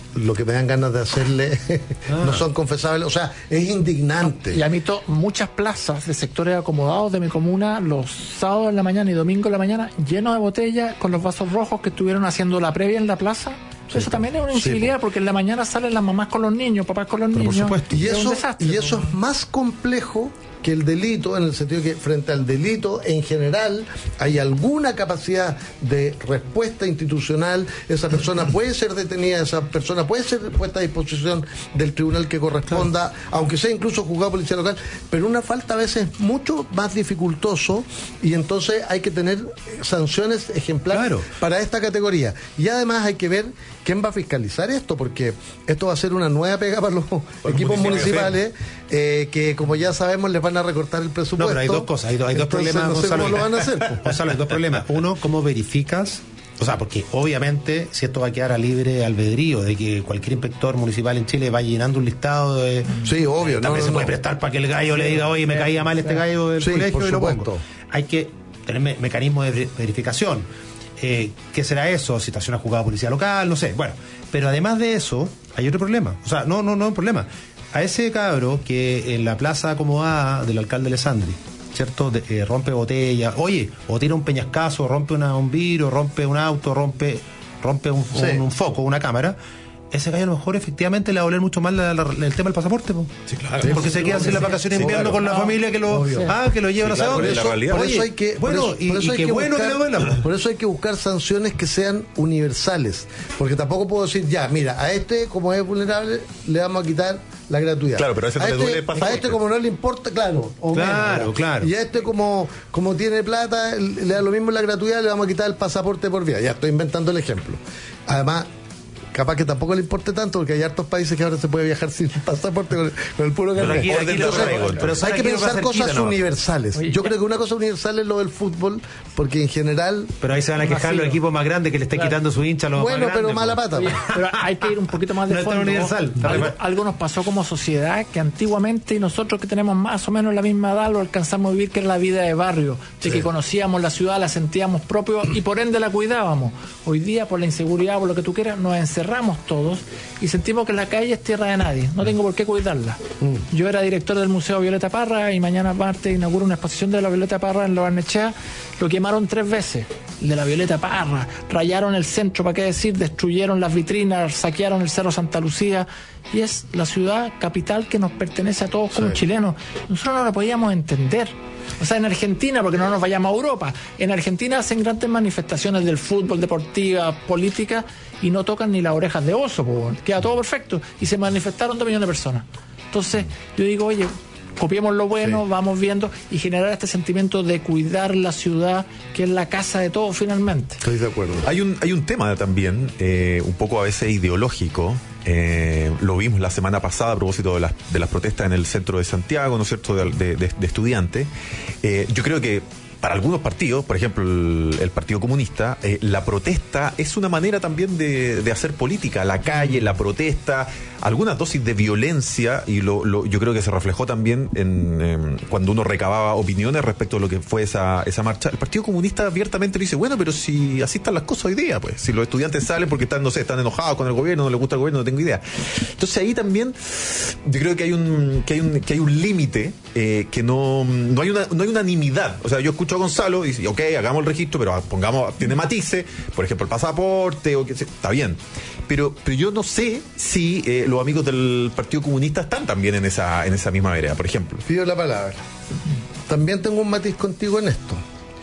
lo que me dan ganas de hacerle ah. no son confesables, o sea, es indignante. Y a mí to, muchas plazas de sectores acomodados de mi comuna, los sábados en la mañana y domingo en la mañana, llenos de botellas con los vasos rojos que estuvieron haciendo la previa en la plaza. Sí, eso también es una incivilidad, sí, porque en la mañana salen las mamás con los niños, papás con los Pero niños. Por supuesto. Y eso, desastre, y eso es más complejo que el delito, en el sentido que frente al delito en general hay alguna capacidad de respuesta institucional, esa persona puede ser detenida, esa persona puede ser puesta a disposición del tribunal que corresponda, claro, aunque sea incluso juzgado policía local, pero una falta a veces mucho más dificultoso, y entonces hay que tener sanciones ejemplares, claro, para esta categoría. Y además hay que ver quién va a fiscalizar esto, porque esto va a ser una nueva pega para los por equipos municipales, eh, que como ya sabemos les van a recortar el presupuesto. No, pero hay dos cosas, hay, do, hay dos Entonces, problemas, no sé Gonzalo. cómo lo van a hacer. Gonzalo, hay dos problemas. Uno, ¿cómo verificas? O sea, porque obviamente si esto va a quedar a libre albedrío de que cualquier inspector municipal en Chile vaya llenando un listado de... Sí, obvio. Eh, también no, se no, puede no. prestar para que el gallo sí, le diga, oye, me sí, caía mal este gallo del sí, colegio y lo supuesto. pongo. Hay que tener me mecanismos de verificación. Eh, ¿Qué será eso? Situación a juzgado policía local, no sé. Bueno, pero además de eso, hay otro problema. O sea, no, no, no hay un problema. A ese cabro que en la plaza acomodada del alcalde Alessandri, ¿cierto? De, eh, rompe botellas, oye, o tira un peñascazo, rompe una, un vidrio, rompe un auto, rompe, rompe un, sí. un, un foco, una cámara. Ese gallo a lo mejor efectivamente le va a doler mucho más la, la, el tema del pasaporte, po. Sí, claro. Sí, porque sí, se queda sin la vacación de invierno, claro, con la no, familia que lo, ah, que lo llevan, sí, a claro, dónde. Por eso, por eso hay que, bueno, por eso, y, por eso y hay qué que bueno buscar, que le duela. Por eso hay que buscar sanciones que sean universales, porque tampoco puedo decir, ya, mira, a este como es vulnerable le vamos a quitar la gratuidad. Claro, pero a ese no a le este, duele el pasaporte. A este como no le importa, claro, o claro, menos, claro. Y a este como como tiene plata, le da lo mismo la gratuidad, le vamos a quitar el pasaporte por vía. Ya estoy inventando el ejemplo. Además, capaz que tampoco le importe tanto, porque hay hartos países que ahora se puede viajar sin pasaporte con, con el puro carnet. Pero aquí, aquí Entonces, pero pero hay que pensar cosas no. universales. Oye, Yo creo que una cosa universal es lo del fútbol, porque en general... Pero ahí se van a quejar los equipos más grandes que le están claro. quitando su hincha a los bueno, más pero grandes, mala pata. Oye, pero hay que ir un poquito más de no fondo. Universal. Algo, algo nos pasó como sociedad que antiguamente, y nosotros que tenemos más o menos la misma edad, lo alcanzamos a vivir, que era la vida de barrio, de sí. que conocíamos la ciudad, la sentíamos propio y por ende la cuidábamos. Hoy día, por la inseguridad, por lo que tú quieras, nos encerramos todos y sentimos que la calle es tierra de nadie, no tengo por qué cuidarla. Mm. Yo era director del Museo Violeta Parra y mañana martes inauguro una exposición de la Violeta Parra en Lo Barnechea. Lo quemaron tres veces, de la Violeta Parra, rayaron el centro, para qué decir, destruyeron las vitrinas, saquearon el Cerro Santa Lucía, y es la ciudad capital que nos pertenece a todos como sí. chilenos. Nosotros no la podíamos entender. O sea, en Argentina, porque no nos vayamos a Europa, en Argentina hacen grandes manifestaciones del fútbol, deportiva, política, y no tocan ni las orejas de oso, pues, queda todo perfecto, y se manifestaron dos millones de personas. Entonces, yo digo, oye, copiemos lo bueno, sí. vamos viendo, y generar este sentimiento de cuidar la ciudad, que es la casa de todos finalmente. Estoy de acuerdo. Hay un, hay un tema también, eh, un poco a veces ideológico. Eh, lo vimos la semana pasada a propósito de las, de las protestas en el centro de Santiago, ¿no es cierto?, de, de, de estudiantes. Eh, yo creo que para algunos partidos, por ejemplo el, el Partido Comunista, eh, la protesta es una manera también de, de hacer política, la calle, la protesta, algunas dosis de violencia, y lo, lo, yo creo que se reflejó también en, en cuando uno recababa opiniones respecto a lo que fue esa, esa marcha. El Partido Comunista abiertamente dice, bueno, pero si así están las cosas hoy día, pues, si los estudiantes salen porque están, no sé, están enojados con el gobierno, no les gusta el gobierno, no tengo idea. Entonces ahí también yo creo que hay un, que hay un, que hay un límite, eh, que no, no hay una, no hay unanimidad. O sea, yo escucho a Gonzalo y dice, ok, hagamos el registro, pero pongamos, tiene matices, por ejemplo, el pasaporte, o que está bien. Pero, pero yo no sé si eh, los amigos del Partido Comunista están también en esa, en esa misma vereda, por ejemplo. Pido la palabra. También tengo un matiz contigo en esto.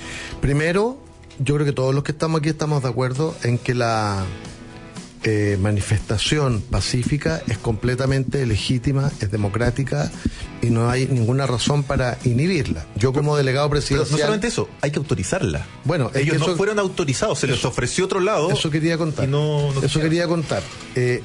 Primero, yo creo que todos los que estamos aquí estamos de acuerdo en que la eh, manifestación pacífica es completamente legítima, es democrática y no hay ninguna razón para inhibirla. Yo como pero, delegado presidencial... Pero no solamente eso, hay que autorizarla. Bueno, ellos es que no eso, fueron autorizados, se les eso, ofreció otro lado. Eso quería contar. No, no eso quería contar. Eh,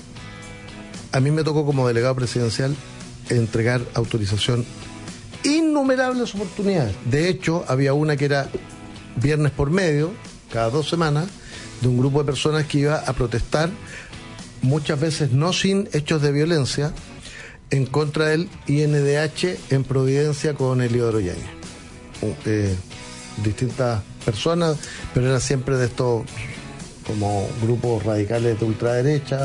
a mí me tocó como delegado presidencial entregar autorización innumerables oportunidades. De hecho, había una que era viernes por medio, cada dos semanas, de un grupo de personas que iba a protestar, muchas veces no sin hechos de violencia, en contra del I N D H en Providencia con Eliodoro Yáñez. Eh, distintas personas, pero eran siempre de estos como grupos radicales de ultraderecha,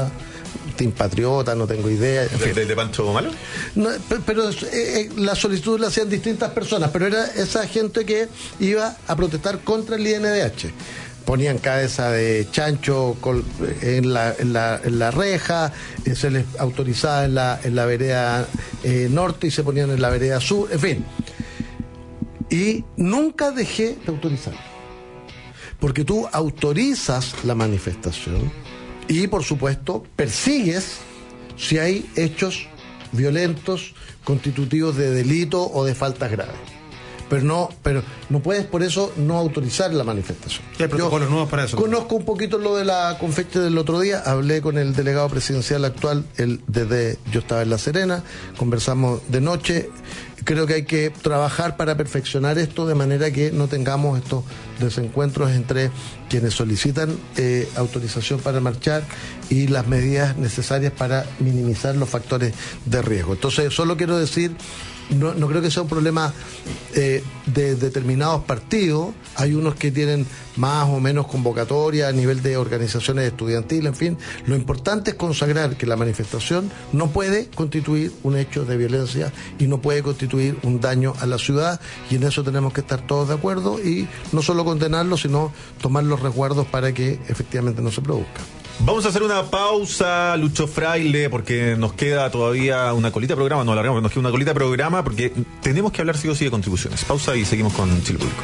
Team Patriota, no tengo idea. En fin. ¿De, de Pancho Malo? No, pero pero eh, la solicitud la hacían distintas personas, pero era esa gente que iba a protestar contra el I N D H. Ponían cabeza de chancho en la, en la, en la reja, eh, se les autorizaba en la, en la vereda eh, norte y se ponían en la vereda sur, en fin. Y nunca dejé de autorizar. Porque tú autorizas la manifestación y, por supuesto, persigues si hay hechos violentos constitutivos de delito o de faltas graves. Pero no, pero no puedes por eso no autorizar la manifestación. ¿Qué hay protocolos nuevos para eso? Conozco un poquito lo de la confeche del otro día, hablé con el delegado presidencial actual, él, desde yo estaba en La Serena, conversamos de noche. Creo que hay que trabajar para perfeccionar esto de manera que no tengamos estos desencuentros entre quienes solicitan eh, autorización para marchar y las medidas necesarias para minimizar los factores de riesgo. Entonces, solo quiero decir, no, no creo que sea un problema eh, de determinados partidos. Hay unos que tienen más o menos convocatoria a nivel de organizaciones estudiantiles, en fin. Lo importante es consagrar que la manifestación no puede constituir un hecho de violencia y no puede constituir un daño a la ciudad, y en eso tenemos que estar todos de acuerdo y no solo condenarlo, sino tomar los resguardos para que efectivamente no se produzca. Vamos a hacer una pausa, Lucho Fraile, porque nos queda todavía una colita de programa, no alargamos, nos queda una colita de programa porque tenemos que hablar sí o sí de contribuciones. Pausa y seguimos con Chile Público.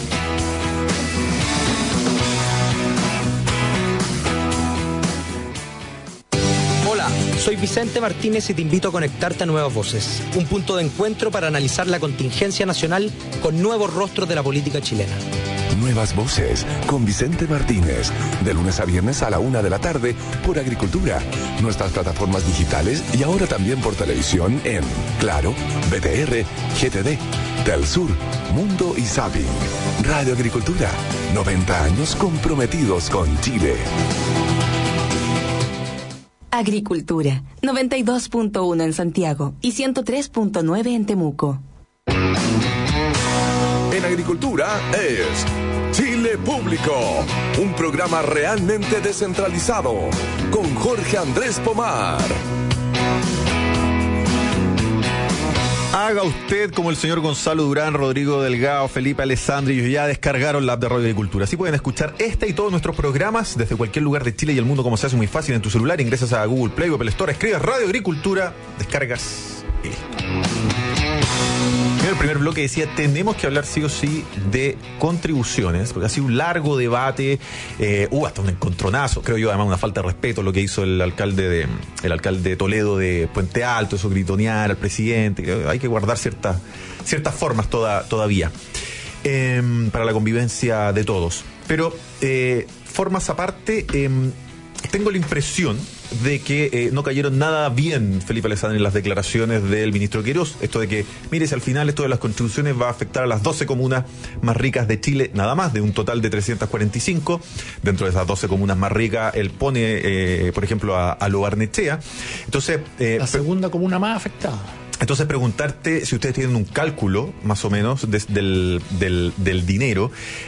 Hola, soy Vicente Martínez y te invito a conectarte a Nuevas Voces, un punto de encuentro para analizar la contingencia nacional con nuevos rostros de la política chilena. Nuevas Voces con Vicente Martínez, de lunes a viernes a la una de la tarde por Agricultura, nuestras plataformas digitales y ahora también por televisión en Claro, B T R, G T D, Telsur, Mundo y Zapping. Radio Agricultura, noventa años comprometidos con Chile. Agricultura, noventa y dos punto uno en Santiago y ciento tres punto nueve en Temuco. En Agricultura es Chile Público, un programa realmente descentralizado, con Jorge Andrés Pomar. Haga usted como el señor Gonzalo Durán, Rodrigo Delgado, Felipe Alessandri, ellos ya descargaron la app de Radio Agricultura. Así pueden escuchar este y todos nuestros programas desde cualquier lugar de Chile y el mundo, como se hace muy fácil en tu celular. Ingresas a Google Play o Apple Store, escribes Radio Agricultura, descargas y listo. En el primer bloque decía, tenemos que hablar sí o sí de contribuciones, porque ha sido un largo debate, eh, hubo hasta un encontronazo, creo yo, además una falta de respeto lo que hizo el alcalde de el alcalde de Toledo de Puente Alto, eso gritonear al presidente. Hay que guardar ciertas ciertas formas toda, todavía eh, para la convivencia de todos. Pero eh, formas aparte, eh, tengo la impresión de que eh, no cayeron nada bien, Felipe Alessandri, en las declaraciones del ministro Queiroz. Esto de que, mire, si al final esto de las contribuciones va a afectar a las doce comunas más ricas de Chile, nada más, de un total de trescientas cuarenta y cinco. Dentro de esas doce comunas más ricas, él pone, eh, por ejemplo, a, a Lo Barnechea. Entonces, eh, la segunda comuna más afectada. Entonces, preguntarte si ustedes tienen un cálculo, más o menos, de, del, del, del dinero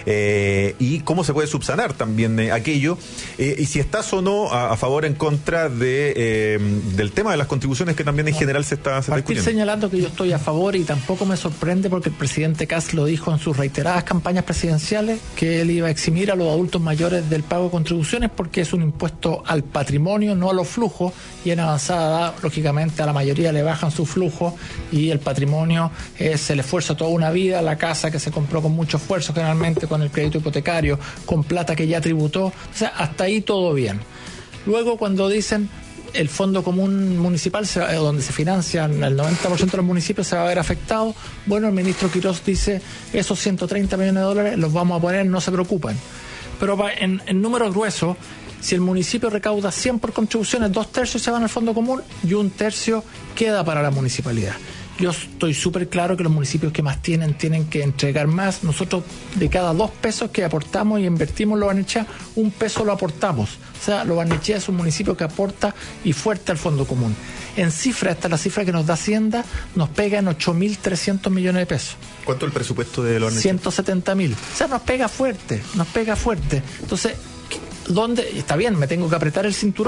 eh, y cómo se puede subsanar también eh, aquello, eh, y si estás o no a, a favor o en contra de eh, del tema de las contribuciones que también en no, general se está, se está discutiendo. Señalando que yo estoy a favor, y tampoco me sorprende porque el presidente Kast lo dijo en sus reiteradas campañas presidenciales, que él iba a eximir a los adultos mayores del pago de contribuciones porque es un impuesto al patrimonio, no a los flujos, y en avanzada edad, lógicamente, a la mayoría le bajan su flujo, y el patrimonio es el esfuerzo de toda una vida, la casa que se compró con mucho esfuerzo, generalmente con el crédito hipotecario, con plata que ya tributó. O sea, hasta ahí todo bien. Luego, cuando dicen el Fondo Común Municipal, se, donde se financian el noventa por ciento de los municipios, se va a ver afectado, bueno, el ministro Queiroz dice, esos ciento treinta millones de dólares los vamos a poner, no se preocupen. Pero en, en números gruesos, si el municipio recauda cien por contribuciones, dos tercios se van al fondo común y un tercio queda para la municipalidad. Yo estoy súper claro que los municipios que más tienen tienen que entregar más. Nosotros, de cada dos pesos que aportamos y invertimos en Lo Barnechea, un peso lo aportamos. O sea, Lo Barnechea es un municipio que aporta y fuerte al fondo común. En cifra, esta es la cifra que nos da Hacienda, nos pega en ocho mil trescientos millones de pesos. ¿Cuánto es el presupuesto de Lo Barnechea? ciento setenta mil. O sea, nos pega fuerte, nos pega fuerte. Entonces, ¿dónde? Está bien, me tengo que apretar el cinturón,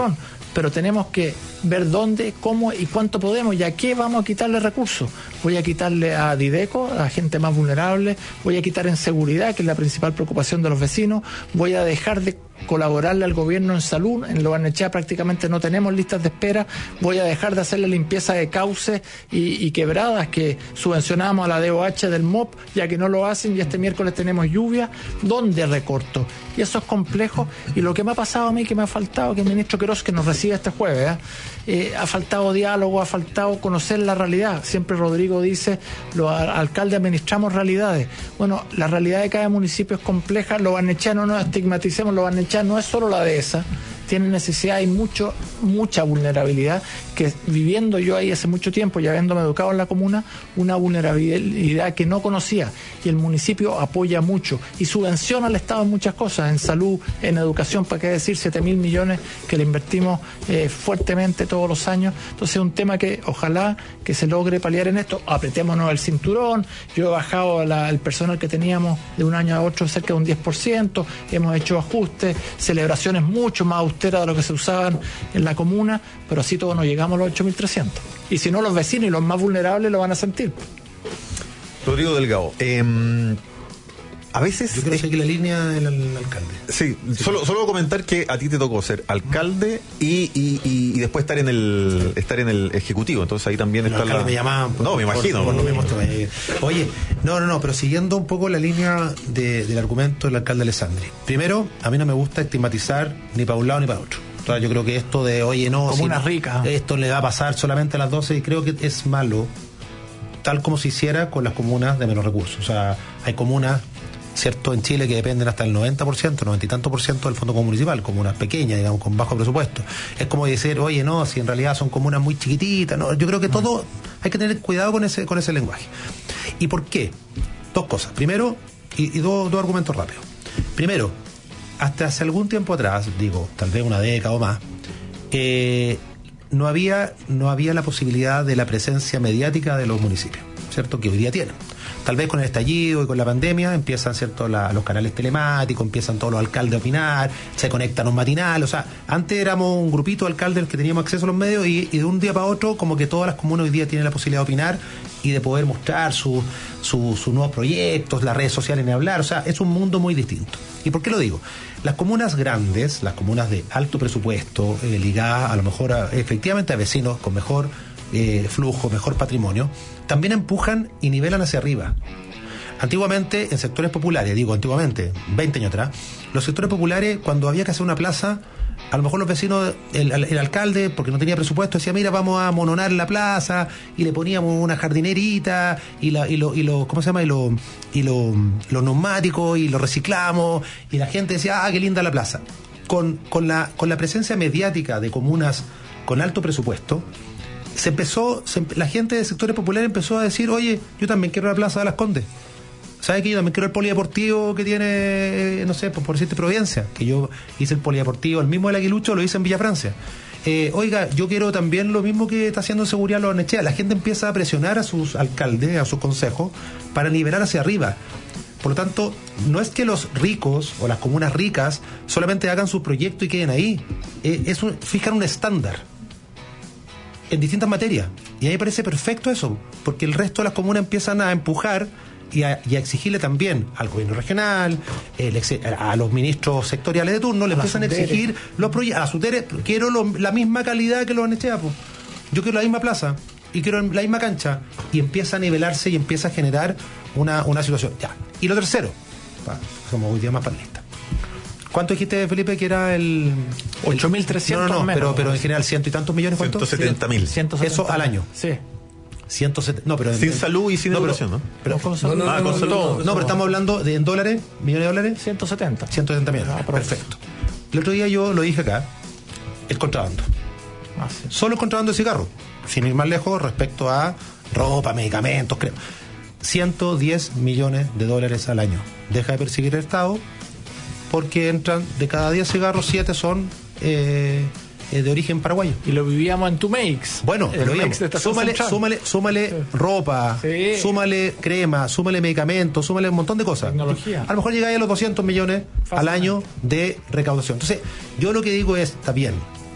pero tenemos que ver dónde, cómo y cuánto podemos y a qué vamos a quitarle recursos. Voy a quitarle a Dideco, a gente más vulnerable, voy a quitar en seguridad, que es la principal preocupación de los vecinos, voy a dejar de colaborarle al gobierno en salud. En Lo Barnechea prácticamente no tenemos listas de espera. Voy a dejar de hacer la limpieza de cauces y, y quebradas que subvencionamos a la D O H del M O P, ya que no lo hacen, y este miércoles tenemos lluvia. ¿Dónde recorto? Y eso es complejo. Y lo que me ha pasado a mí, que me ha faltado, que el ministro Queiroz, que nos recibe este jueves, ¿eh? Eh, ha faltado diálogo, ha faltado conocer la realidad. Siempre Rodrigo dice, los alcaldes administramos realidades. Bueno, la realidad de cada municipio es compleja. Lo Barnechea, no nos estigmaticemos, Lo Barnechea no es solo la dehesa, tiene necesidad y mucho, mucha vulnerabilidad, que viviendo yo ahí hace mucho tiempo y habiéndome educado en la comuna, una vulnerabilidad que no conocía, y el municipio apoya mucho y subvenciona al Estado en muchas cosas, en salud, en educación, para qué decir, siete mil millones que le invertimos eh, fuertemente todos los años. Entonces es un tema que ojalá que se logre paliar en esto. Apretémonos el cinturón. Yo he bajado la, el personal que teníamos de un año a otro cerca de un diez por ciento, hemos hecho ajustes, celebraciones mucho más austeras de lo que se usaban en la comuna, pero así todos nos llegamos a los ocho mil trescientos. Y si no, los vecinos y los más vulnerables lo van a sentir. Rodrigo Delgado, eh, a veces... Yo creo que seguir la línea del al- alcalde. Sí, solo, solo comentar que a ti te tocó ser alcalde y, y, y, y después estar en el estar en el ejecutivo, entonces ahí también Los está la... alcaldes me llamaban. por- No, me por- imagino. por lo mismo te vaya a ir. Oye, no, no, no, pero siguiendo un poco la línea de- del argumento del alcalde Alessandri. Primero, a mí no me gusta estigmatizar ni para un lado ni para otro. O sea, yo creo que esto de, oye, no, Como una no, rica. esto le va a pasar solamente a las doce, y creo que es malo, tal como se hiciera con las comunas de menos recursos. O sea, hay comunas, cierto, en Chile que dependen hasta el noventa por ciento, noventa y tanto por ciento del fondo común municipal, comunas pequeñas, digamos, con bajo presupuesto. Es como decir, oye, no, si en realidad son comunas muy chiquititas, no, yo creo que todo, hay que tener cuidado con ese, con ese lenguaje. ¿Y por qué? Dos cosas. Primero, y, y dos, dos argumentos rápidos. Primero, hasta hace algún tiempo atrás, digo, tal vez una década o más, eh, no había, no había la posibilidad de la presencia mediática de los municipios, ¿cierto? Que hoy día tienen. Tal vez con el estallido y con la pandemia empiezan, ¿cierto?, la, los canales telemáticos, empiezan todos los alcaldes a opinar, se conectan a un matinal. O sea, antes éramos un grupito de alcaldes que teníamos acceso a los medios, y, y de un día para otro, como que todas las comunas hoy día tienen la posibilidad de opinar y de poder mostrar sus su, su nuevos proyectos, las redes sociales ni hablar. O sea, es un mundo muy distinto. ¿Y por qué lo digo? Las comunas grandes, las comunas de alto presupuesto, eh, ligadas a lo mejor a, efectivamente a vecinos con mejor eh, flujo, mejor patrimonio, también empujan y nivelan hacia arriba. Antiguamente, en sectores populares, digo antiguamente, veinte años atrás, los sectores populares, cuando había que hacer una plaza, a lo mejor los vecinos, el, el alcalde, porque no tenía presupuesto, decía, mira, vamos a mononar la plaza, y le poníamos una jardinerita, y la, y lo, y lo, ¿cómo se llama? Y lo, y lo, los neumáticos, y lo reciclamos, y la gente decía, ah, qué linda la plaza. Con, con la, con la presencia mediática de comunas con alto presupuesto, se empezó, se, la gente de sectores populares empezó a decir, oye, yo también quiero la Plaza de las Condes. ¿Sabes que yo también quiero el polideportivo que tiene, no sé, por, por decirte, Providencia? Que yo hice el polideportivo, el mismo del Aguilucho lo hice en Villa Francia. Eh, oiga, yo quiero también lo mismo que está haciendo seguridad Lo Barnechea. La gente empieza a presionar a sus alcaldes, a sus consejos, para nivelar hacia arriba. Por lo tanto, no es que los ricos o las comunas ricas solamente hagan su proyecto y queden ahí. Eh, es un, fijan un estándar en distintas materias. Y a mí me parece perfecto eso, porque el resto de las comunas empiezan a empujar y a, y a exigirle también al gobierno regional, el, a los ministros sectoriales de turno, le empiezan a exigir los proyectos, a las SUTERES, quiero lo, la misma calidad que los Barnechea, pues. Yo quiero la misma plaza y quiero la misma cancha, y empieza a nivelarse y empieza a generar una, una situación. Ya. Y lo tercero, pa, somos hoy día más panelistas. ¿Cuánto dijiste, Felipe, que era el...? ocho mil trescientos No, no, no, menos. pero, pero en general, ciento y tantos millones, ¿cuánto? ciento setenta mil. Eso al año. Sí. ciento setenta, no, pero Sin salud y sin no, educación, ¿no? Pero, No, con salud. no, no, Ah, no, con no, salud. no, no, pero estamos hablando de en dólares, millones de dólares, ciento setenta. ciento setenta millones. Ah, Perfecto. El otro día yo lo dije acá, el contrabando. Ah, sí. Solo el contrabando de cigarros, sin ir más lejos respecto a ropa, medicamentos, creo. ciento diez millones de dólares al año. Deja de perseguir el Estado, porque entran, de cada diez cigarros, siete son eh, eh, de origen paraguayo. Y lo vivíamos en Tu Makes. Bueno, el lo Makes veíamos. de Estación súmale, Central. súmale, súmale ropa, Sí. súmale crema, súmale medicamentos, súmale un montón de cosas. Tecnología. A lo mejor llegáis a los doscientos millones al Fácilmente. año de recaudación. Entonces, yo lo que digo es, está bien,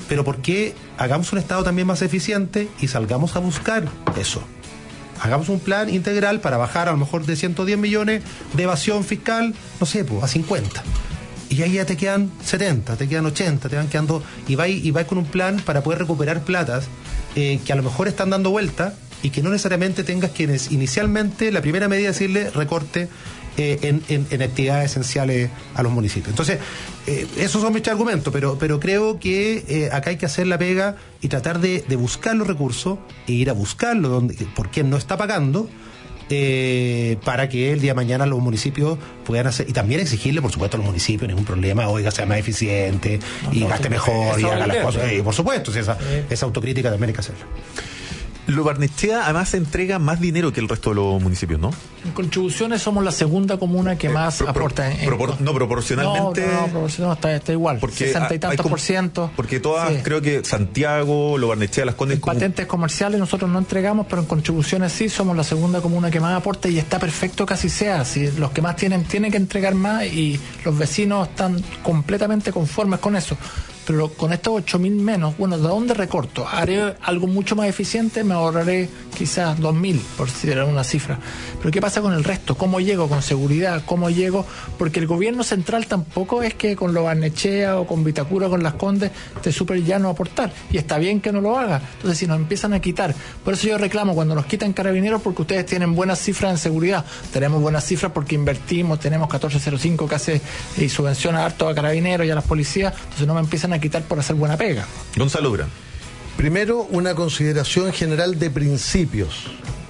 pero ¿por qué hagamos un Estado también más eficiente y salgamos a buscar eso? Hagamos un plan integral para bajar a lo mejor de ciento diez millones de evasión fiscal, no sé, pues a cincuenta. Y ahí ya te quedan setenta, te quedan ochenta, te van quedando, y vais y vais con un plan para poder recuperar platas eh, que a lo mejor están dando vuelta y que no necesariamente tengas que inicialmente, la primera medida, decirle recorte eh, en, en, en actividades esenciales a los municipios. Entonces, eh, esos son mis argumentos, pero, pero creo que eh, acá hay que hacer la pega y tratar de, de buscar los recursos e ir a buscarlo donde, por quien no está pagando, eh, para que el día de mañana los municipios puedan hacer, y también exigirle, por supuesto, a los municipios, ningún problema, oiga, sea más eficiente no, y no, gaste mejor y haga las cosas, y por supuesto, esa, esa autocrítica también hay que hacerla. Lo Barnechea además entrega más dinero que el resto de los municipios, ¿no? En contribuciones somos la segunda comuna que más eh, pro, aporta. Pro, en, propor, no, proporcionalmente. No, no, no proporcionalmente está, está igual. Porque sesenta y tantos por ciento. Porque todas, sí. creo que Santiago, Lo Barnechea, Las Condes. En como... patentes comerciales nosotros no entregamos, pero en contribuciones sí somos la segunda comuna que más aporta y está perfecto que así sea. Si los que más tienen, tienen que entregar más y los vecinos están completamente conformes con eso. Pero con estos ocho mil menos, bueno, ¿de dónde recorto? Haré algo mucho más eficiente, me ahorraré quizás dos mil, por decir una cifra. Pero ¿qué pasa con el resto? ¿Cómo llego con seguridad? ¿Cómo llego? Porque el gobierno central tampoco es que con Lo Barnechea o con Vitacura o con Las Condes te súper llano aportar. Y está bien que no lo haga. Entonces, si nos empiezan a quitar, por eso yo reclamo cuando nos quitan Carabineros, porque ustedes tienen buenas cifras en seguridad. Tenemos buenas cifras porque invertimos, tenemos catorce cero cinco que hace y subvenciona harto a Carabineros y a las policías. Entonces, no me empiezan a quitar por hacer buena pega. Gonzalo Durán. Primero, una consideración general de principios,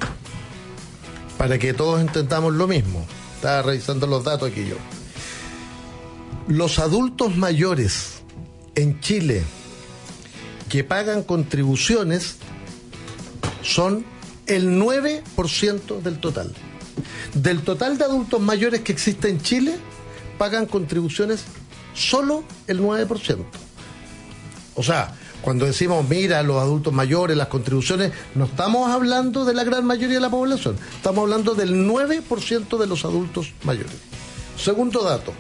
para que todos entendamos lo mismo. Estaba revisando los datos aquí yo. Los adultos mayores en Chile que pagan contribuciones son el nueve por ciento del total. Del total de adultos mayores que existe en Chile, pagan contribuciones solo el nueve por ciento. O sea, cuando decimos, mira, los adultos mayores, las contribuciones, no estamos hablando de la gran mayoría de la población, estamos hablando del nueve por ciento de los adultos mayores. Segundo dato,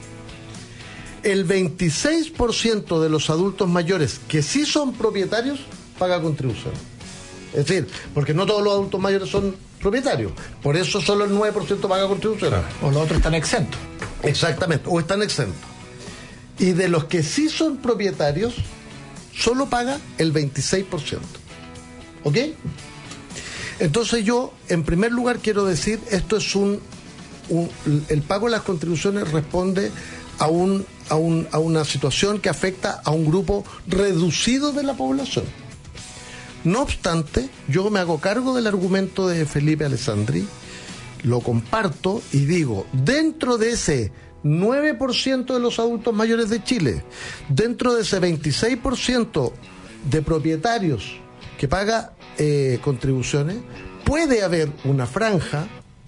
el veintiséis por ciento de los adultos mayores que sí son propietarios paga contribuciones. Es decir, porque no todos los adultos mayores son propietarios, por eso solo el nueve por ciento paga contribuciones. O los otros están exentos. Exactamente, o están exentos. Y de los que sí son propietarios, solo paga el veintiséis por ciento. ¿Ok? Entonces yo, en primer lugar, quiero decir, esto es un, un el pago de las contribuciones responde a un, a un a una situación que afecta a un grupo reducido de la población. No obstante, yo me hago cargo del argumento de Felipe Alessandri, lo comparto y digo, dentro de ese nueve por ciento de los adultos mayores de Chile, dentro de ese veintiséis por ciento de propietarios que paga eh, contribuciones, puede haber una franja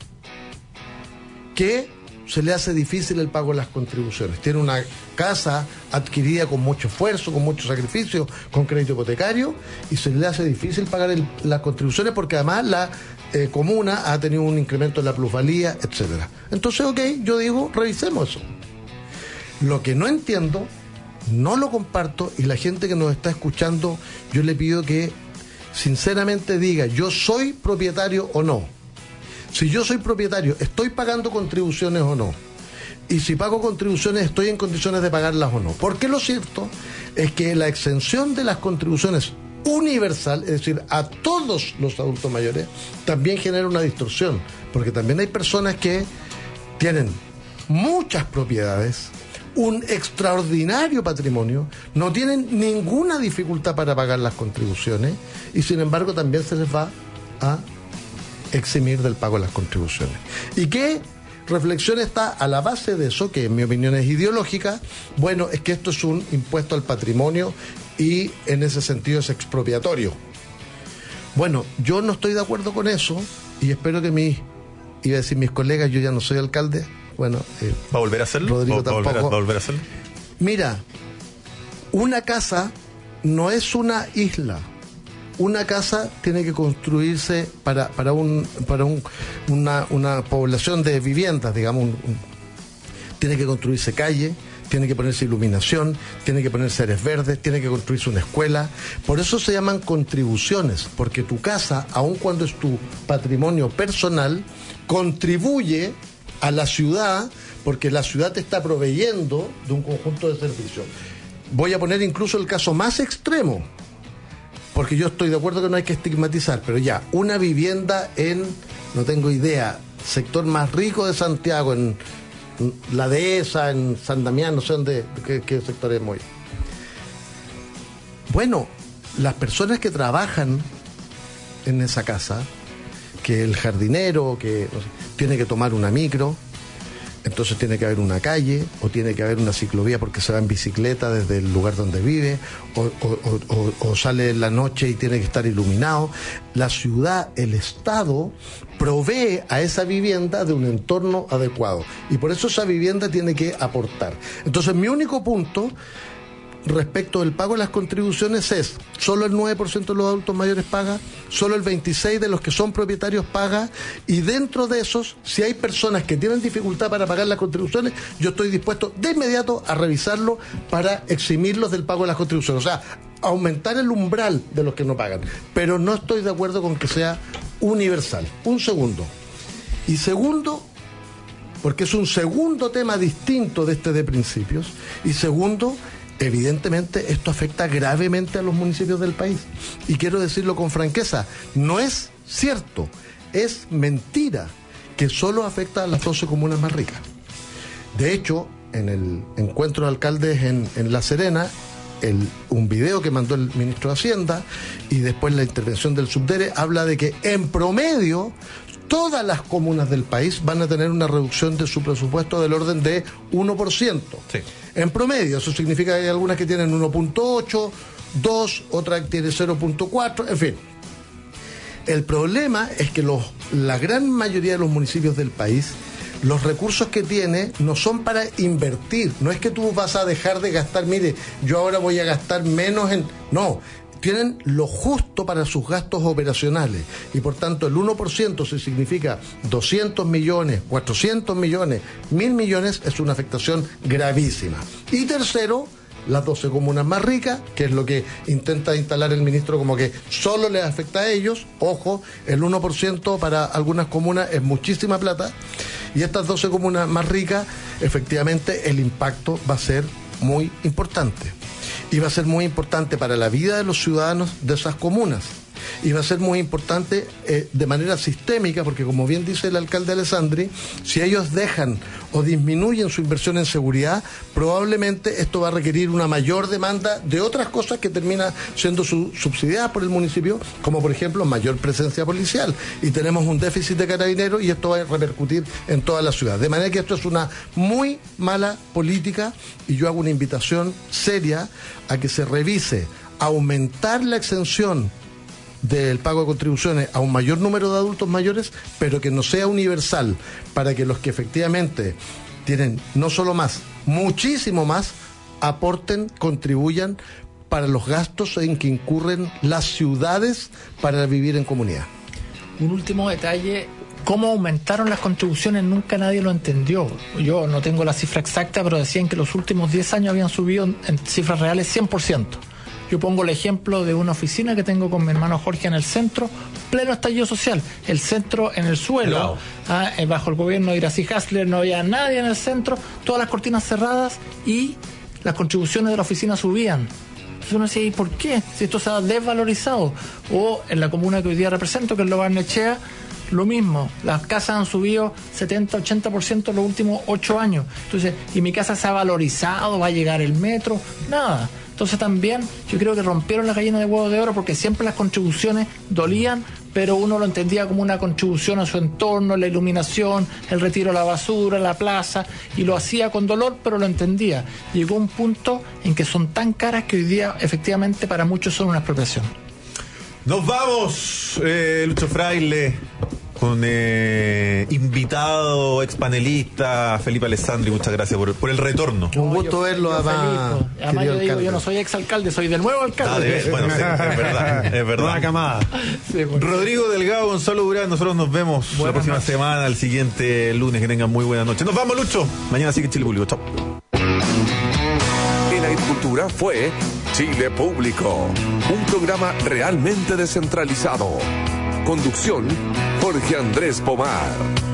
que se le hace difícil el pago de las contribuciones. Tiene una casa adquirida con mucho esfuerzo, con mucho sacrificio, con crédito hipotecario, y se le hace difícil pagar el, las contribuciones porque además la eh, comuna ha tenido un incremento en la plusvalía, etcétera. Entonces, ok, yo digo, revisemos eso. Lo que no entiendo, no lo comparto, y la gente que nos está escuchando, yo le pido que sinceramente diga, yo soy propietario o no. Si yo soy propietario, ¿estoy pagando contribuciones o no? Y si pago contribuciones, ¿estoy en condiciones de pagarlas o no? Porque lo cierto es que la exención de las contribuciones universal, es decir, a todos los adultos mayores, también genera una distorsión. Porque también hay personas que tienen muchas propiedades, un extraordinario patrimonio, no tienen ninguna dificultad para pagar las contribuciones y sin embargo también se les va a eximir del pago de las contribuciones. ¿Y qué reflexión está a la base de eso, que en mi opinión es ideológica? Bueno, es que esto es un impuesto al patrimonio y en ese sentido es expropiatorio. Bueno, yo no estoy de acuerdo con eso y espero que mis, iba a decir mis colegas, yo ya no soy alcalde, bueno... Eh, ¿Va a volver a hacerlo? Rodrigo ¿Va, va, tampoco. volver a, ¿Va a volver a hacerlo? Mira, una casa no es una isla. Una casa tiene que construirse para, para, un, para un, una, una población de viviendas, digamos, un, un, tiene que construirse calle, tiene que ponerse iluminación, tiene que ponerse áreas verdes, tiene que construirse una escuela. Por eso se llaman contribuciones, porque tu casa, aun cuando es tu patrimonio personal, contribuye a la ciudad, porque la ciudad te está proveyendo de un conjunto de servicios. Voy a poner incluso el caso más extremo, porque yo estoy de acuerdo que no hay que estigmatizar, pero ya, una vivienda en, no tengo idea, sector más rico de Santiago, en La Dehesa, en San Damián, no sé dónde, qué, qué sector es muy. Bueno, las personas que trabajan en esa casa, que el jardinero, que no sé, tiene que tomar una micro, entonces tiene que haber una calle, o tiene que haber una ciclovía porque se va en bicicleta desde el lugar donde vive, o, o, o, o sale en la noche y tiene que estar iluminado. La ciudad, el Estado, provee a esa vivienda de un entorno adecuado. Y por eso esa vivienda tiene que aportar. Entonces, mi único punto respecto del pago de las contribuciones es, solo el nueve por ciento de los adultos mayores paga, solo el veintiséis por ciento de los que son propietarios paga, y dentro de esos, si hay personas que tienen dificultad para pagar las contribuciones, yo estoy dispuesto de inmediato a revisarlo para eximirlos del pago de las contribuciones, o sea, aumentar el umbral de los que no pagan, pero no estoy de acuerdo con que sea universal. Un segundo. Y segundo, porque es un segundo tema distinto de este de principios, y segundo, evidentemente esto afecta gravemente a los municipios del país. Y quiero decirlo con franqueza, no es cierto, es mentira que solo afecta a las doce comunas más ricas. De hecho, en el encuentro de alcaldes en, en La Serena, el, un video que mandó el ministro de Hacienda y después la intervención del subdere habla de que en promedio todas las comunas del país van a tener una reducción de su presupuesto del orden de uno por ciento. Sí. En promedio, eso significa que hay algunas que tienen uno punto ocho, dos, otra que tiene cero punto cuatro, en fin. El problema es que los, la gran mayoría de los municipios del país, los recursos que tiene no son para invertir. No es que tú vas a dejar de gastar, mire, yo ahora voy a gastar menos en... No, tienen lo justo para sus gastos operacionales y por tanto el uno por ciento, si significa doscientos millones, cuatrocientos millones, mil millones, es una afectación gravísima. Y tercero, las doce comunas más ricas, que es lo que intenta instalar el ministro como que solo les afecta a ellos. Ojo, el uno por ciento para algunas comunas es muchísima plata, y estas doce comunas más ricas, efectivamente el impacto va a ser muy importante. Y va a ser muy importante para la vida de los ciudadanos de esas comunas. Y va a ser muy importante eh, de manera sistémica, porque como bien dice el alcalde Alessandri, si ellos dejan o disminuyen su inversión en seguridad, probablemente esto va a requerir una mayor demanda de otras cosas que termina siendo su, subsidiadas por el municipio, como por ejemplo mayor presencia policial. Y tenemos un déficit de carabineros y esto va a repercutir en toda la ciudad. De manera que esto es una muy mala política y yo hago una invitación seria a que se revise aumentar la exención del pago de contribuciones a un mayor número de adultos mayores, pero que no sea universal, para que los que efectivamente tienen no solo más, muchísimo más, aporten, contribuyan para los gastos en que incurren las ciudades para vivir en comunidad. Un último detalle, cómo aumentaron las contribuciones nunca nadie lo entendió. Yo no tengo la cifra exacta, pero decían que los últimos diez años habían subido en cifras reales cien por ciento. Yo pongo el ejemplo de una oficina que tengo con mi hermano Jorge en el centro, pleno estallido social, el centro en el suelo, ah, bajo el gobierno de Iracy Hasler no había nadie en el centro, todas las cortinas cerradas y las contribuciones de la oficina subían. Entonces uno decía, ¿y por qué? Si esto se ha desvalorizado. O en la comuna que hoy día represento, que es Lo Barnechea, lo mismo, las casas han subido setenta, ochenta por ciento en los últimos ocho años. Entonces, ¿y mi casa se ha valorizado? ¿Va a llegar el metro? Nada. Entonces también yo creo que rompieron la gallina de huevo de oro, porque siempre las contribuciones dolían, pero uno lo entendía como una contribución a su entorno, la iluminación, el retiro de la basura, la plaza, y lo hacía con dolor, pero lo entendía. Llegó un punto en que son tan caras que hoy día efectivamente para muchos son una expropiación. Nos vamos, eh, Lucho Fraile, con eh, invitado, expanelista Felipe Alessandri. Muchas gracias por, por el retorno. Un gusto yo, verlo, yo además. Feliz, además yo digo, yo no soy exalcalde, soy del nuevo alcalde. Ah, de, bueno, sí, es verdad, es verdad. Nueva camada. Sí, bueno. Rodrigo Delgado, Gonzalo Durán, nosotros nos vemos buenas la próxima noches. semana, el siguiente lunes. Que tengan muy buena noche. Nos vamos, Lucho. Mañana sigue Chile Público. Chao. Night Cultura fue Chile Público, un programa realmente descentralizado. Conducción, Jorge Andrés Pomar.